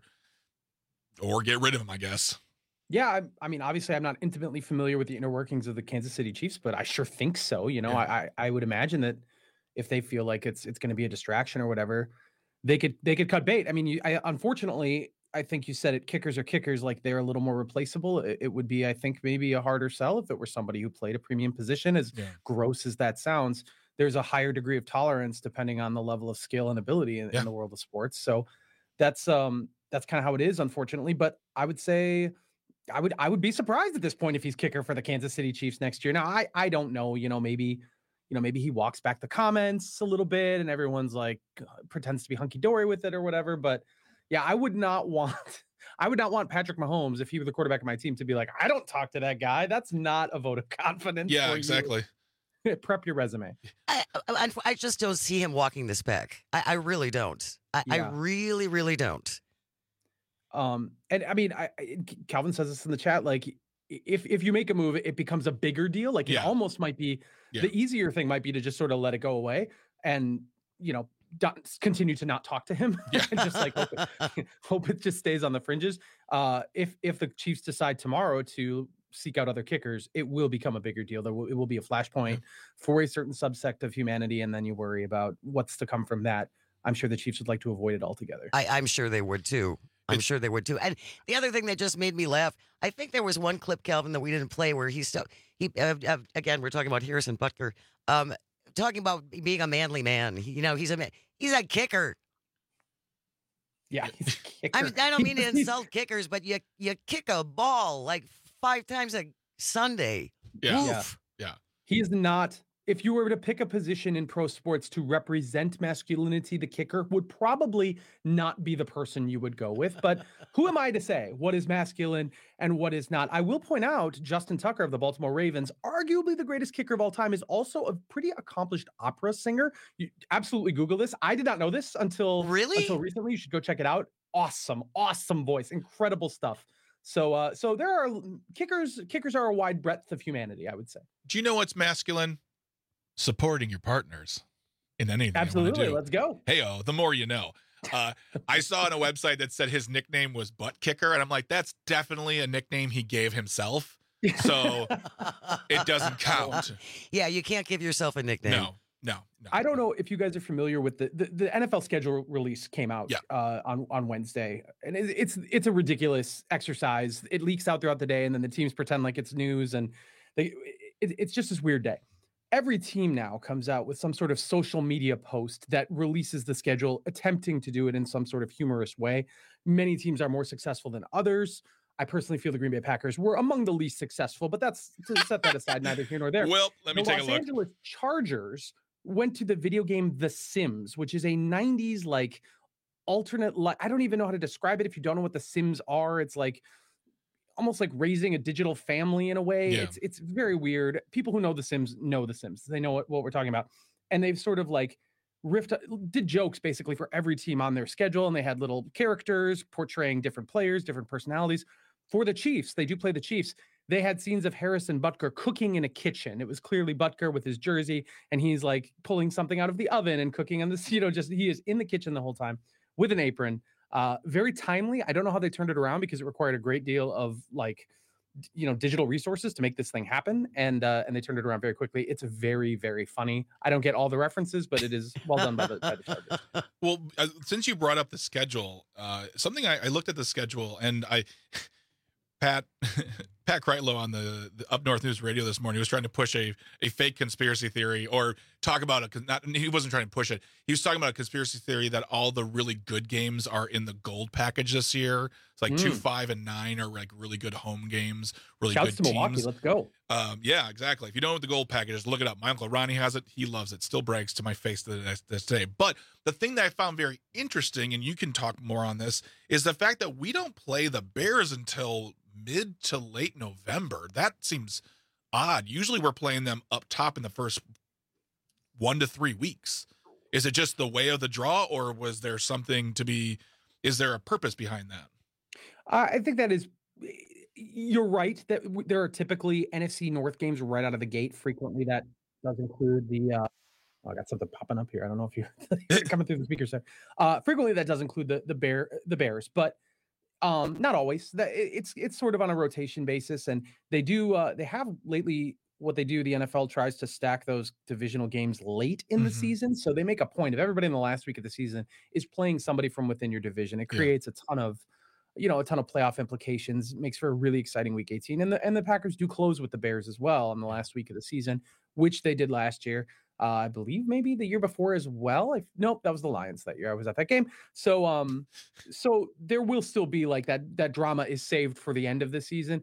or get rid of him, I guess? Yeah, I, I mean, obviously, I'm not intimately familiar with the inner workings of the Kansas City Chiefs, but I sure think so. You know, Yeah. I, I I would imagine that if they feel like it's it's going to be a distraction or whatever, they could they could cut bait. I mean, you, I unfortunately, I think you said it. Kickers are kickers, like they're a little more replaceable. It, it would be, I think, maybe a harder sell if it were somebody who played a premium position. As Yeah. gross as that sounds, there's a higher degree of tolerance depending on the level of skill and ability in, Yeah. in the world of sports. So that's um that's kind of how it is, unfortunately. But I would say. I would I would be surprised at this point if he's kicker for the Kansas City Chiefs next year. Now I I don't know, you know, maybe you know maybe he walks back the comments a little bit and everyone's like pretends to be hunky dory with it or whatever. But yeah, I would not want I would not want Patrick Mahomes, if he were the quarterback of my team, to be like, I don't talk to that guy. That's not a vote of confidence. Yeah, for you. exactly. Prep your resume. I, I I just don't see him walking this back. I, I really don't. I, I Yeah. really really don't. Um, and I mean, I, I Calvin says this in the chat, like if if you make a move, it becomes a bigger deal. Like Yeah. it almost might be Yeah. the easier thing might be to just sort of let it go away and, you know, don't continue to not talk to him and just like hope it, hope it just stays on the fringes. Uh, if if the Chiefs decide tomorrow to seek out other kickers, it will become a bigger deal. There will, it will be a flashpoint for a certain subsect of humanity, and then you worry about what's to come from that. I'm sure the Chiefs would like to avoid it altogether. I, I'm sure they would too. I'm sure they would too. And the other thing that just made me laugh, I think there was one clip, Calvin, that we didn't play where he's still, he, uh, uh, again, we're talking about Harrison Butker, um, talking about being a manly man. He, you know, he's a man, he's a kicker. Yeah, he's a kicker. I, mean, I don't mean to He's- insult kickers, but you you kick a ball like five times a Sunday. Yeah. Oof. Yeah. He is not. If you were to pick a position in pro sports to represent masculinity, the kicker would probably not be the person you would go with. But who am I to say what is masculine and what is not? I will point out Justin Tucker of the Baltimore Ravens, arguably the greatest kicker of all time, is also a pretty accomplished opera singer. You absolutely Google this. I did not know this until really until recently. You should go check it out. Awesome, awesome voice, incredible stuff. So, uh, so there are kickers. Kickers are a wide breadth of humanity, I would say. Do you know what's masculine? Supporting your partners in anything. Absolutely. Do. Let's go. Hey, oh, the more you know. Uh, I saw on a website that said his nickname was Butt Kicker, and I'm like, that's definitely a nickname he gave himself. So it doesn't count. Yeah, you can't give yourself a nickname. No, no, no. I don't know if you guys are familiar with the the, the N F L schedule release came out Yeah. uh, on on Wednesday, and it, it's it's a ridiculous exercise. It leaks out throughout the day, and then the teams pretend like it's news, and they it, it's just this weird day. Every team now comes out with some sort of social media post that releases the schedule, attempting to do it in some sort of humorous way. Many teams are more successful than others. I personally feel the Green Bay Packers were among the least successful, but that's to set that aside, neither here nor there. Well, let me the take Los a look. Angeles Chargers went to the video game The Sims, which is a nineties like alternate. Li- I don't even know how to describe it. If you don't know what The Sims are, it's like almost like raising a digital family in a way. Yeah. It's it's very weird. People who know The Sims know The Sims. They know what, what we're talking about. And they've sort of like riffed, did jokes basically for every team on their schedule. And they had little characters portraying different players, different personalities. For the Chiefs, they do play the Chiefs. They had scenes of Harrison Butker cooking in a kitchen. It was clearly Butker with his jersey, and he's like pulling something out of the oven and cooking on this, you know, just he is in the kitchen the whole time with an apron. Uh, very timely. I don't know how they turned it around because it required a great deal of like, d- you know, digital resources to make this thing happen. And uh, and they turned it around very quickly. It's very, very funny. I don't get all the references, but it is well done by the, by the Chargers. Well, uh, since you brought up the schedule, uh, something I, I looked at the schedule and I, Pat, Pat Kreitlow on the, the Up North News Radio this morning was trying to push a, a fake conspiracy theory or talk about a, not, he wasn't trying to push it. He was talking about a conspiracy theory that all the really good games are in the gold package this year. It's like Mm. two, five, and nine are like really good home games, really Shouts good to Milwaukee. teams. Let's go. Um, yeah, exactly. If you don't know what the gold package is, look it up. My uncle Ronnie has it. He loves it. Still brags to my face to this, this day. But the thing that I found very interesting, and you can talk more on this, is the fact that we don't play the Bears until mid to late November. That seems odd. Usually we're playing them up top in the first one to three weeks. Is it just the way of the draw, or was there something to be, is there a purpose behind that? Uh, I think that is, you're right that w- there are typically N F C North games right out of the gate. Frequently, that does include the. Uh, oh, I got something popping up here. I don't know if you're coming through the speakers there. Uh, frequently, that does include the the bear the Bears, but um, not always. That it- it's it's sort of on a rotation basis, and they do uh, they have lately. What they do, the N F L tries to stack those divisional games late in the Mhm. season, so they make a point of everybody in the last week of the season is playing somebody from within your division. It Yeah. creates a ton of you know, a ton of playoff implications, makes for a really exciting week eighteen. And the and the Packers do close with the Bears as well on the last week of the season, which they did last year. Uh, I believe maybe the year before as well. If nope, that was the Lions that year. I was at that game. So um, so there will still be like that that drama is saved for the end of the season.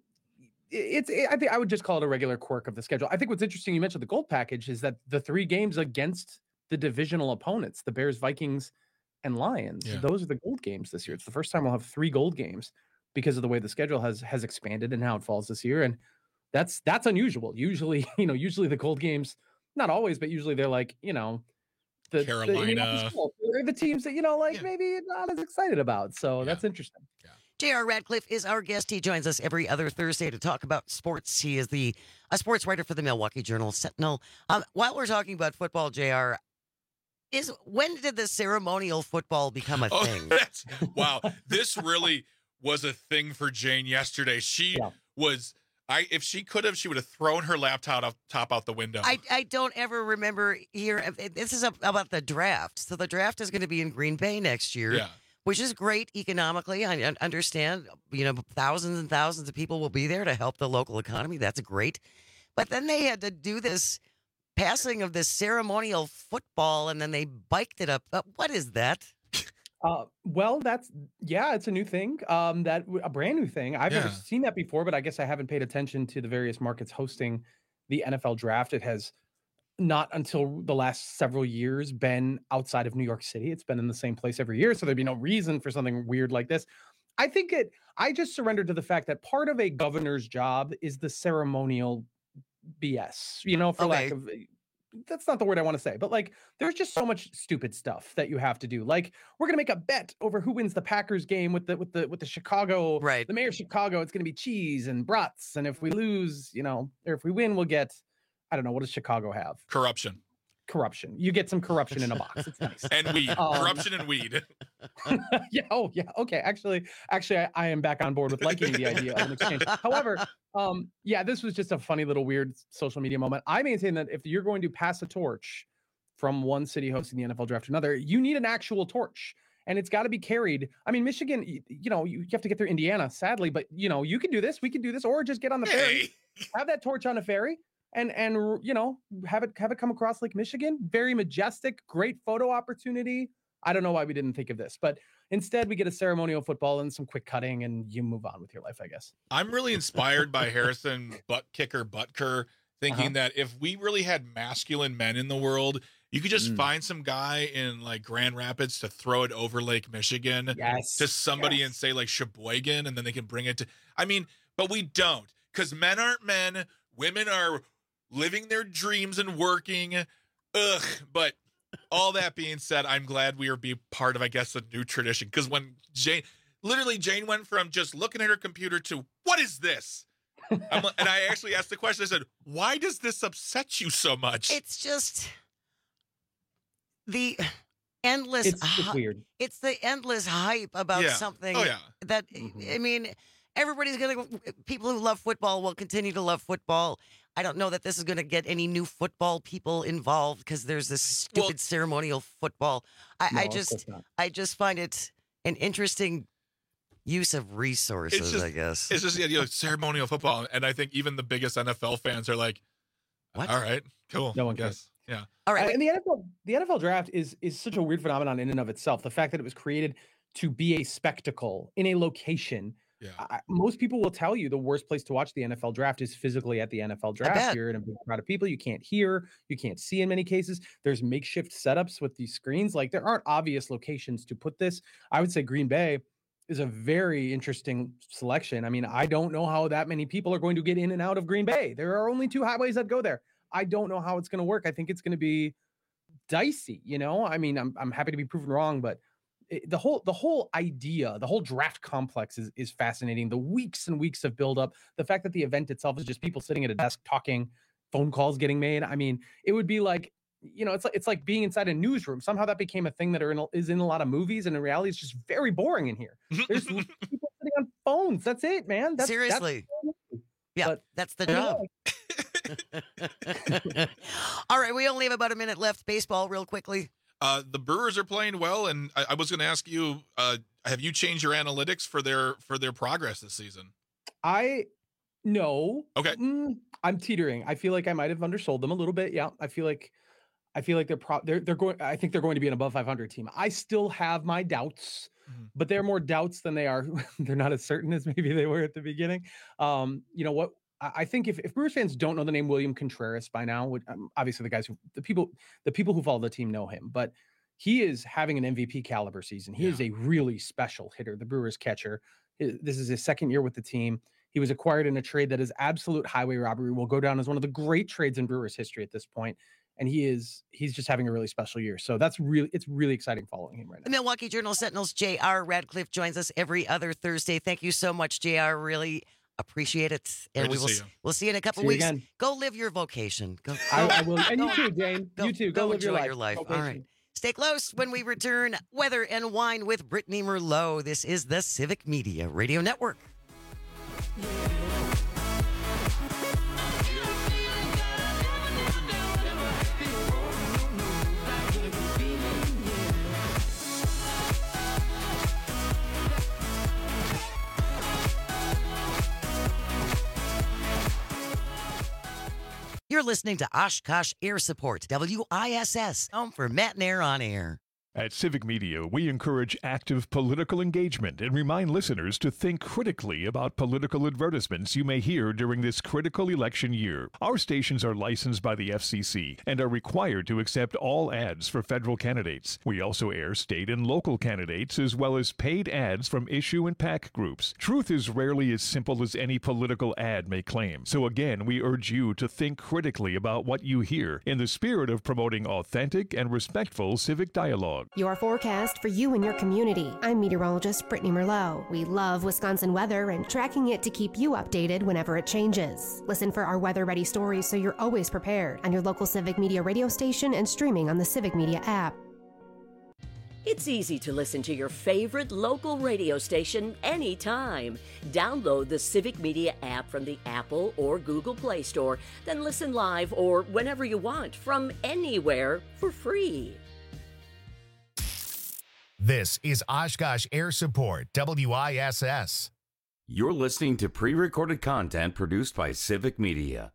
It's it, I think I would just call it a regular quirk of the schedule. I think what's interesting, you mentioned the gold package, is that the three games against the divisional opponents, the Bears, Vikings, and Lions, Yeah. those are the gold games this year. It's the first time we'll have three gold games because of the way the schedule has has expanded and how it falls this year. And that's that's unusual. Usually, you know, usually the gold games, not always, but usually they're like, you know, the the Carolina. Indianapolis Colts, they're the teams that, you know, like maybe not as excited about. So that's interesting. J R. Radcliffe is our guest. He joins us every other Thursday to talk about sports. He is the a sports writer for the Milwaukee Journal Sentinel. Um, while we're talking about football, J R, is when did the ceremonial football become a Oh, thing? that's, wow. This really was a thing for Jane yesterday. She was, I if she could have, she would have thrown her laptop out, top out the window. I, I don't ever remember here. This is a, about the draft. So the draft is going to be in Green Bay next year. Yeah. which is great economically. I un- understand, you know, thousands and thousands of people will be there to help the local economy. That's great. But then they had to do this passing of this ceremonial football, and then they biked it up. Uh, what is that? Uh, well, that's yeah, it's a new thing. Um, that a brand new thing. I've never Yeah. seen that before, but I guess I haven't paid attention to the various markets hosting the N F L draft. It has not until the last several years been outside of New York City. It's been in the same place every year, so there'd be no reason for something weird like this. I think it. I just surrendered to the fact that part of a governor's job is the ceremonial B S. You know, for lack Okay. of that's not the word I want to say, but like there's just so much stupid stuff that you have to do. Like we're gonna make a bet over who wins the Packers game with the with the with the Chicago, right? The mayor of Chicago. It's gonna be cheese and brats, and if we lose, you know, or if we win, we'll get I don't know what does Chicago have? Corruption. Corruption. You get some corruption in a box. It's nice. And weed. Um, Corruption and weed. yeah. Oh, yeah. Okay. Actually, actually, I, I am back on board with liking the idea of an exchange. However, um, yeah, this was just a funny little weird social media moment. I maintain that if you're going to pass a torch from one city hosting the N F L draft to another, you need an actual torch. And it's got to be carried. I mean, Michigan, you, you know, you have to get through Indiana, sadly, but you know, you can do this, we can do this, or just get on the ferry, have that torch on a ferry, and and you know, have it have it come across Lake Michigan. Very majestic, great photo opportunity. I don't know why we didn't think of this, but instead we get a ceremonial football and some quick cutting, and you move on with your life, I guess. I'm really inspired by Harrison Butt Kicker Butker, thinking Uh-huh. that if we really had masculine men in the world, you could just Mm. find some guy in like Grand Rapids to throw it over Lake Michigan Yes. to somebody Yes. and say like Sheboygan, and then they can bring it to. I mean, but we don't, because men aren't men. Women are living their dreams and working. Ugh. But all that being said, I'm glad we are be part of, I guess, a new tradition. Because when Jane, literally, Jane went from just looking at her computer to what is this? I'm, like- and I actually asked the question. I said, "Why does this upset you so much?" It's just the endless. It's- it's hy- weird. It's the endless hype about Yeah. something Oh, yeah. that I mean, everybody's gonna. People who love football will continue to love football. I don't know that this is going to get any new football people involved because there's this stupid ceremonial football. I, No, I of just, course not. I just find it an interesting use of It's resources. just, I guess it's just the idea of ceremonial football, and I think even the biggest N F L fans are like, What? "All right, cool, No one guess, yeah." All right, And the N F L, the N F L draft is is such a weird phenomenon in and of itself. The fact that it was created to be a spectacle in a location. Yeah. I, most people will tell you the worst place to watch the N F L draft is physically at the N F L draft. bet. You're in a big crowd of people. You can't hear, you can't see in many cases. There's makeshift setups with these screens. Like there aren't obvious locations to put this. I would say Green Bay is a very interesting selection. I mean, I don't know how that many people are going to get in and out of Green Bay. There are only two highways that go there. I don't know how it's going to work. I think it's going to be dicey, you know? I mean, I'm I'm happy to be proven wrong, but it, the whole the whole idea, the whole draft complex is is fascinating. The weeks and weeks of buildup, the fact that the event itself is just people sitting at a desk talking, phone calls getting made. I mean, it would be like, you know, it's like it's like being inside a newsroom. Somehow that became a thing that are in a, is in a lot of movies, and in reality, it's just very boring in here. There's people sitting on phones. That's it, man. That's, seriously, That's, yeah, but that's the anyway. job. All right, we only have about a minute left. Baseball, real quickly. Uh, the Brewers are playing well, and I, I was going to ask you: uh, have you changed your analytics for their for their progress this season? I no. Okay. Mm, I'm teetering. I feel like I might have undersold them a little bit. Yeah, I feel like I feel like they're pro- they're they're going. I think they're going to be an above five hundred team. I still have my doubts, Mm-hmm. but they're more doubts than they are. They're not as certain as maybe they were at the beginning. Um, you know what? I I think if, if Brewers fans don't know the name William Contreras by now, which, um, obviously the guys who the people the people who follow the team know him, but he is having an M V P caliber season. He is a really special hitter, the Brewers catcher. Hi- This is his second year with the team. He was acquired in a trade that is absolute highway robbery. Will go down as one of the great trades in Brewers history at this point. And he is he's just having a really special year. So that's really it's really exciting following him right now. The Milwaukee Journal Sentinel's J R Radcliffe joins us every other Thursday. Thank you so much, J R. Really appreciate it. And Great we to will see s- you. we'll see you in a couple See you weeks. again. Go live your vocation. Go, I, go- I will. And you go- too, Jane. go- you too. Go, go live your enjoy life. your life. Go All right. patient. Stay close when we return. Weather and Wine with Brittany Merlot. This is the Civic Media Radio Network. You're listening to Oshkosh Air Support, W I S S, home for Matt and Air on Air. At Civic Media, we encourage active political engagement and remind listeners to think critically about political advertisements you may hear during this critical election year. Our stations are licensed by the F C C and are required to accept all ads for federal candidates. We also air state and local candidates as well as paid ads from issue and PAC groups. Truth is rarely as simple as any political ad may claim. So again, we urge you to think critically about what you hear in the spirit of promoting authentic and respectful civic dialogue. Your forecast for you and your community. I'm meteorologist Brittany Merlot. We love Wisconsin weather and tracking it to keep you updated whenever it changes. Listen for our weather-ready stories so you're always prepared on your local Civic Media radio station and streaming on the Civic Media app. It's easy to listen to your favorite local radio station anytime. Download the Civic Media app from the Apple or Google Play Store, then listen live or whenever you want from anywhere for free. This is Oshkosh Air Support, W I S S. You're listening to pre-recorded content produced by Civic Media.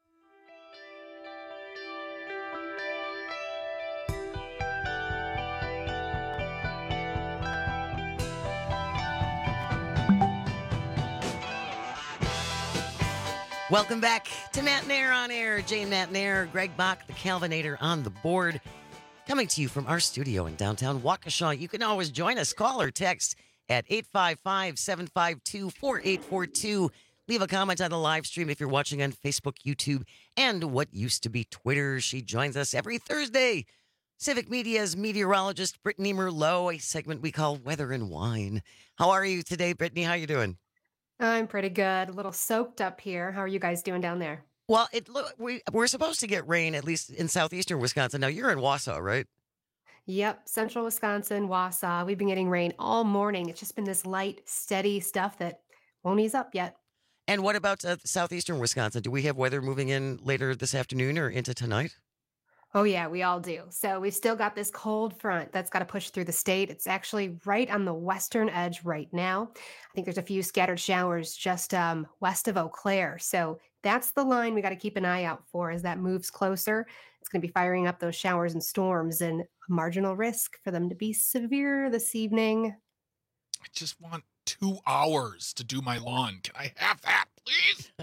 Welcome back to Matt and Air on Air. Jane Matt and Air, Greg Bach, the Calvinator on the board. Coming to you from our studio in downtown Waukesha. You can always join us. Call or text at eight five five, seven five two, four eight four two. Leave a comment on the live stream if you're watching on Facebook, YouTube, and what used to be Twitter. She joins us every Thursday. Civic Media's meteorologist, Brittany Merlot, a segment we call Weather and Wine. How are you today, Brittany? How you doing? I'm pretty good. A little soaked up here. How are you guys doing down there? Well, it look we we're supposed to get rain at least in southeastern Wisconsin. Now you're in Wausau, right? Yep, central Wisconsin, Wausau. We've been getting rain all morning. It's just been this light, steady stuff that won't ease up yet. And what about uh, southeastern Wisconsin? Do we have weather moving in later this afternoon or into tonight? Oh, yeah, we all do. So we've still got this cold front that's got to push through the state. It's actually right on the western edge right now. I think there's a few scattered showers just um, west of Eau Claire. So that's the line we got to keep an eye out for as that moves closer. It's going to be firing up those showers and storms and a marginal risk for them to be severe this evening. I just want two hours to do my lawn. Can I have that, please?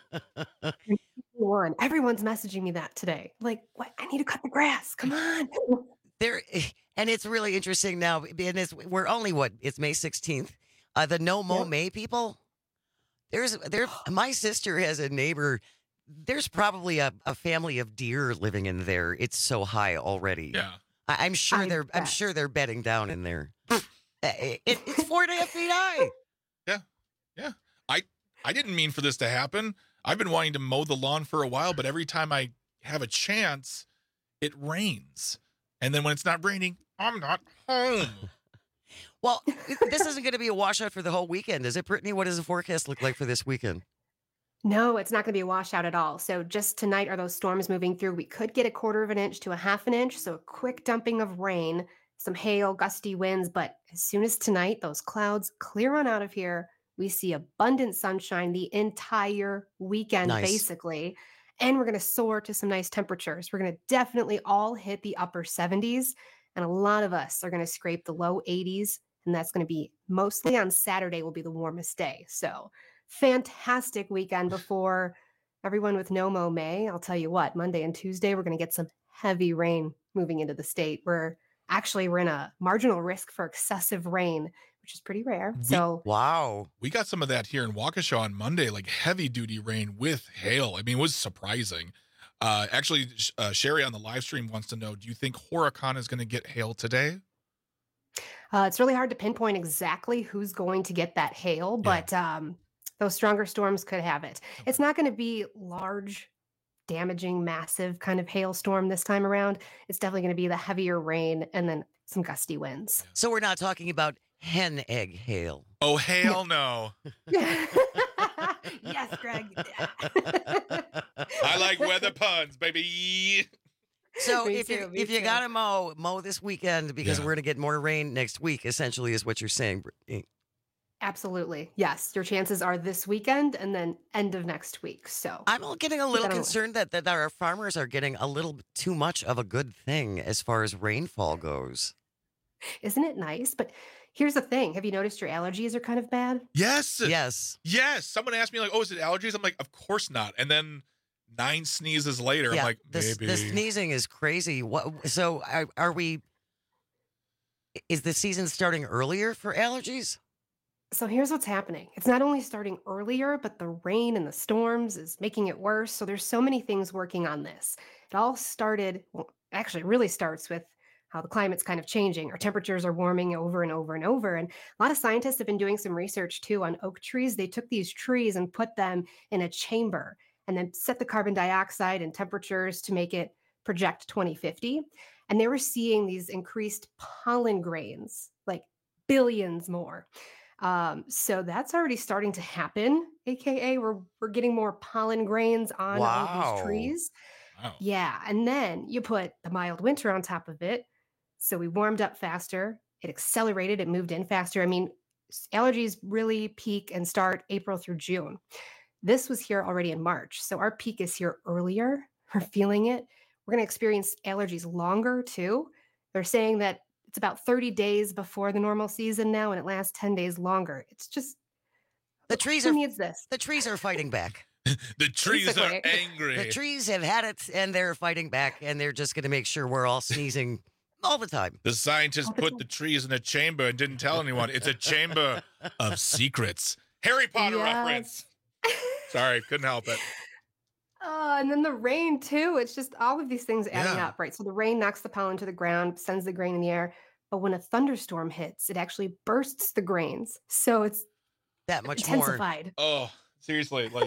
One. Everyone's messaging me that today. Like, what? I need to cut the grass. Come on. There, and it's really interesting now. And it's, we're only what? It's May sixteenth. Uh, the No Mow yep. May people. There's there. My sister has a neighbor. There's probably a, a family of deer living in there. It's so high already. Yeah, I, I'm sure I they're. bet. I'm sure they're bedding down in there. it, it, it's four and a half feet high. Yeah, yeah. I I didn't mean for this to happen. I've been wanting to mow the lawn for a while, but every time I have a chance, it rains. And then when it's not raining, I'm not home. Well, this isn't going to be a washout for the whole weekend, is it, Brittany? What does the forecast look like for this weekend? No, it's not going to be a washout at all. So just tonight are those storms moving through. We could get a quarter of an inch to a half an inch. So a quick dumping of rain, some hail, gusty winds. But as soon as tonight, those clouds clear on out of here, we see abundant sunshine the entire weekend, nice. basically. And we're going to soar to some nice temperatures. We're going to definitely all hit the upper seventies. And a lot of us are going to scrape the low eighties. And that's going to be mostly on Saturday will be the warmest day. So fantastic weekend before everyone with No Mow May. I'll tell you what, Monday and Tuesday, we're going to get some heavy rain moving into the state. We're actually, we're in a marginal risk for excessive rain, which is pretty rare. So we, wow, we got some of that here in Waukesha on Monday, like heavy duty rain with hail. I mean, it was surprising. Uh, actually, uh, Sherry on the live stream wants to know, do you think Horicon is going to get hail today? Uh, it's really hard to pinpoint exactly who's going to get that hail, but yeah. um, those stronger storms could have it. It's not going to be large, damaging, massive kind of hailstorm this time around. It's definitely going to be the heavier rain and then some gusty winds. So we're not talking about hen egg hail. Oh, hail no. Yes, Greg. I like weather puns, baby. So Me if too, you me if you too. gotta mow, mow this weekend because Yeah. we're gonna get more rain next week, essentially is what you're saying, Brittany. Absolutely. Yes. Your chances are this weekend and then end of next week. So I'm getting a little concerned that, that our farmers are getting a little bit too much of a good thing as far as rainfall goes. Isn't it nice? But here's the thing. Have you noticed your allergies are kind of bad? Yes. Yes. Yes. Someone asked me, like, oh, is it allergies? I'm like, of course not. And then nine sneezes later, Yeah, I'm like, the, maybe. the sneezing is crazy. What? So are, are we, is the season starting earlier for allergies? So here's what's happening. It's not only starting earlier, but the rain and the storms is making it worse. So there's so many things working on this. It all started, well, actually it really starts with how the climate's kind of changing. Our temperatures are warming over and over and over. And a lot of scientists have been doing some research too on oak trees. They took these trees and put them in a chamber and then set the carbon dioxide and temperatures to make it project twenty fifty. And they were seeing these increased pollen grains, like billions more. Um, so that's already starting to happen, A K A we're, we're getting more pollen grains on all Wow. these trees. Wow. Yeah. And then you put the mild winter on top of it. So we warmed up faster. It accelerated. It moved in faster. I mean, s- allergies really peak and start April through June. This was here already in March. So our peak is here earlier. We're feeling it. We're going to experience allergies longer too. They're saying that it's about thirty days before the normal season now, and it lasts ten days longer. It's just The trees who are needs this? the trees are fighting back. The trees are Basically. angry. The trees have had it and they're fighting back, and they're just going to make sure we're all sneezing all the time. The scientists All the put time. the trees in a chamber and didn't tell anyone. It's a chamber of secrets. Harry Potter Yes. reference. Sorry, couldn't help it. Uh, and then the rain too. It's just all of these things adding Yeah. up, right? So the rain knocks the pollen to the ground, sends the grain in the air. But when a thunderstorm hits, it actually bursts the grains. So it's That much more. intensified. Oh, seriously, like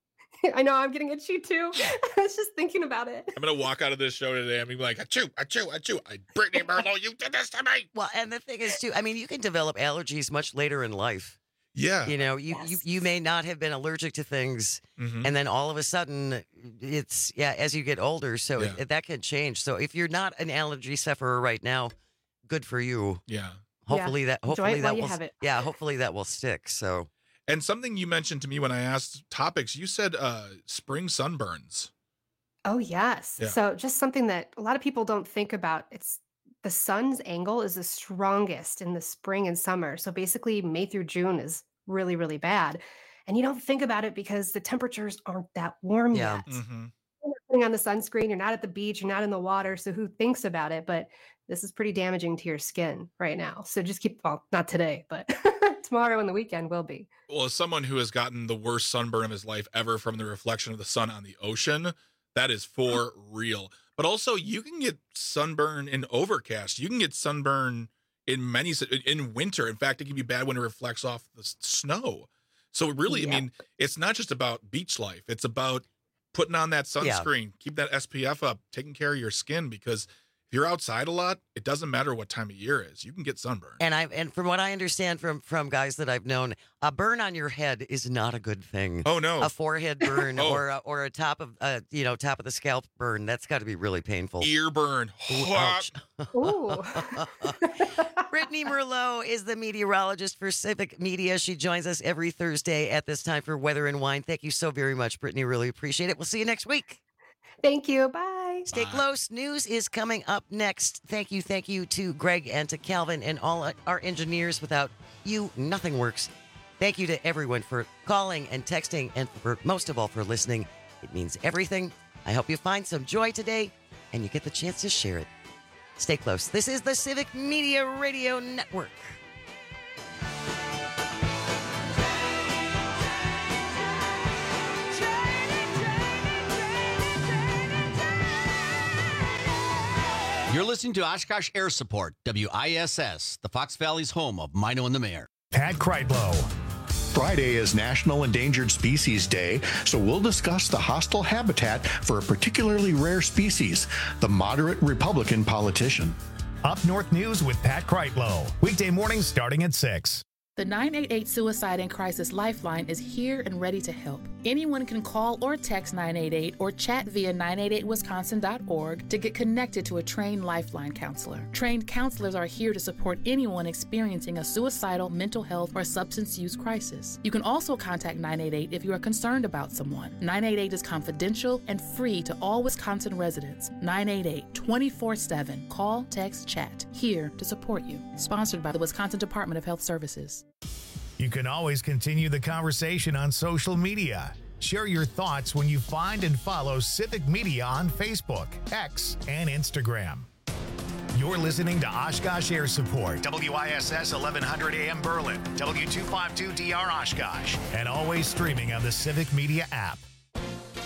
I know I'm getting itchy too. I was just thinking about it. I'm gonna walk out of this show today. I'm gonna be like, achoo, achoo, achoo. I, Brittany Merlo, you did this to me. Well, and the thing is too, I mean, you can develop allergies much later in life. Yeah. You know, you, you, Yes. you may not have been allergic to things, Mhm. and then all of a sudden, it's, yeah, as you get older, so Yeah. it, that can change. So if you're not an allergy sufferer right now, good for you. Yeah. Hopefully that, Enjoy it hopefully while that you will, have it. yeah, hopefully that will stick. So And something you mentioned to me when I asked topics, you said uh, spring sunburns. Oh, yes. Yeah. So just something that a lot of people don't think about. It's the sun's angle is the strongest in the spring and summer. So basically May through June is really, really bad. And you don't think about it because the temperatures aren't that warm Yeah. yet. Mm-hmm. You're not putting on the sunscreen, you're not at the beach, you're not in the water. So who thinks about it? But this is pretty damaging to your skin right now. So just keep, well, not today, but tomorrow and the weekend will be. Well, as someone who has gotten the worst sunburn of his life ever from the reflection of the sun on the ocean, that is for real. But also, you can get sunburn in overcast. You can get sunburn in many in winter. In fact, it can be bad when it reflects off the s- snow. So really, I Yep. mean, it's not just about beach life. It's about putting on that Yeah. sunscreen, keep that S P F up, taking care of your skin, because if you're outside a lot, it doesn't matter what time of year it is. You can get sunburn. And I and from what I understand from from guys that I've known, a burn on your head is not a good thing. Oh no. A forehead burn Oh. or a, or a top of uh you know top of the scalp burn, that's got to be really painful. Ear burn. Ooh, ouch. Ooh. Brittany Merlot is the meteorologist for Civic Media. She joins us every Thursday at this time for Weather and Wine. Thank you so very much, Brittany. Really appreciate it. We'll see you next week. Thank you. Bye. Stay Bye. close. News is coming up next. Thank you. Thank you to Greg and to Calvin and all our engineers. Without you, nothing works. Thank you to everyone for calling and texting and for most of all for listening. It means everything. I hope you find some joy today and you get the chance to share it. Stay close. This is the Civic Media Radio Network. You're listening to Oshkosh Air Support, W I S S, the Fox Valley's home of Mino and the Mayor. Pat Kreitlow. Friday is National Endangered Species Day, so we'll discuss the hostile habitat for a particularly rare species, the moderate Republican politician. Up North News with Pat Kreitlow. Weekday mornings starting at six. The nine eight eight Suicide and Crisis Lifeline is here and ready to help. Anyone can call or text nine eight eight or chat via nine eight eight wisconsin dot org to get connected to a trained Lifeline counselor. Trained counselors are here to support anyone experiencing a suicidal, mental health, or substance use crisis. You can also contact nine eight eight if you are concerned about someone. nine eight eight is confidential and free to all Wisconsin residents. nine eight eight, twenty-four seven. Call, text, chat. Here to support you. Sponsored by the Wisconsin Department of Health Services. You can always continue the conversation on social media. Share your thoughts when you find and follow Civic Media on Facebook, X, and Instagram. You're listening to Oshkosh Air Support, W I S S eleven hundred A M Berlin, W two fifty-two D R Oshkosh, and always streaming on the Civic Media app.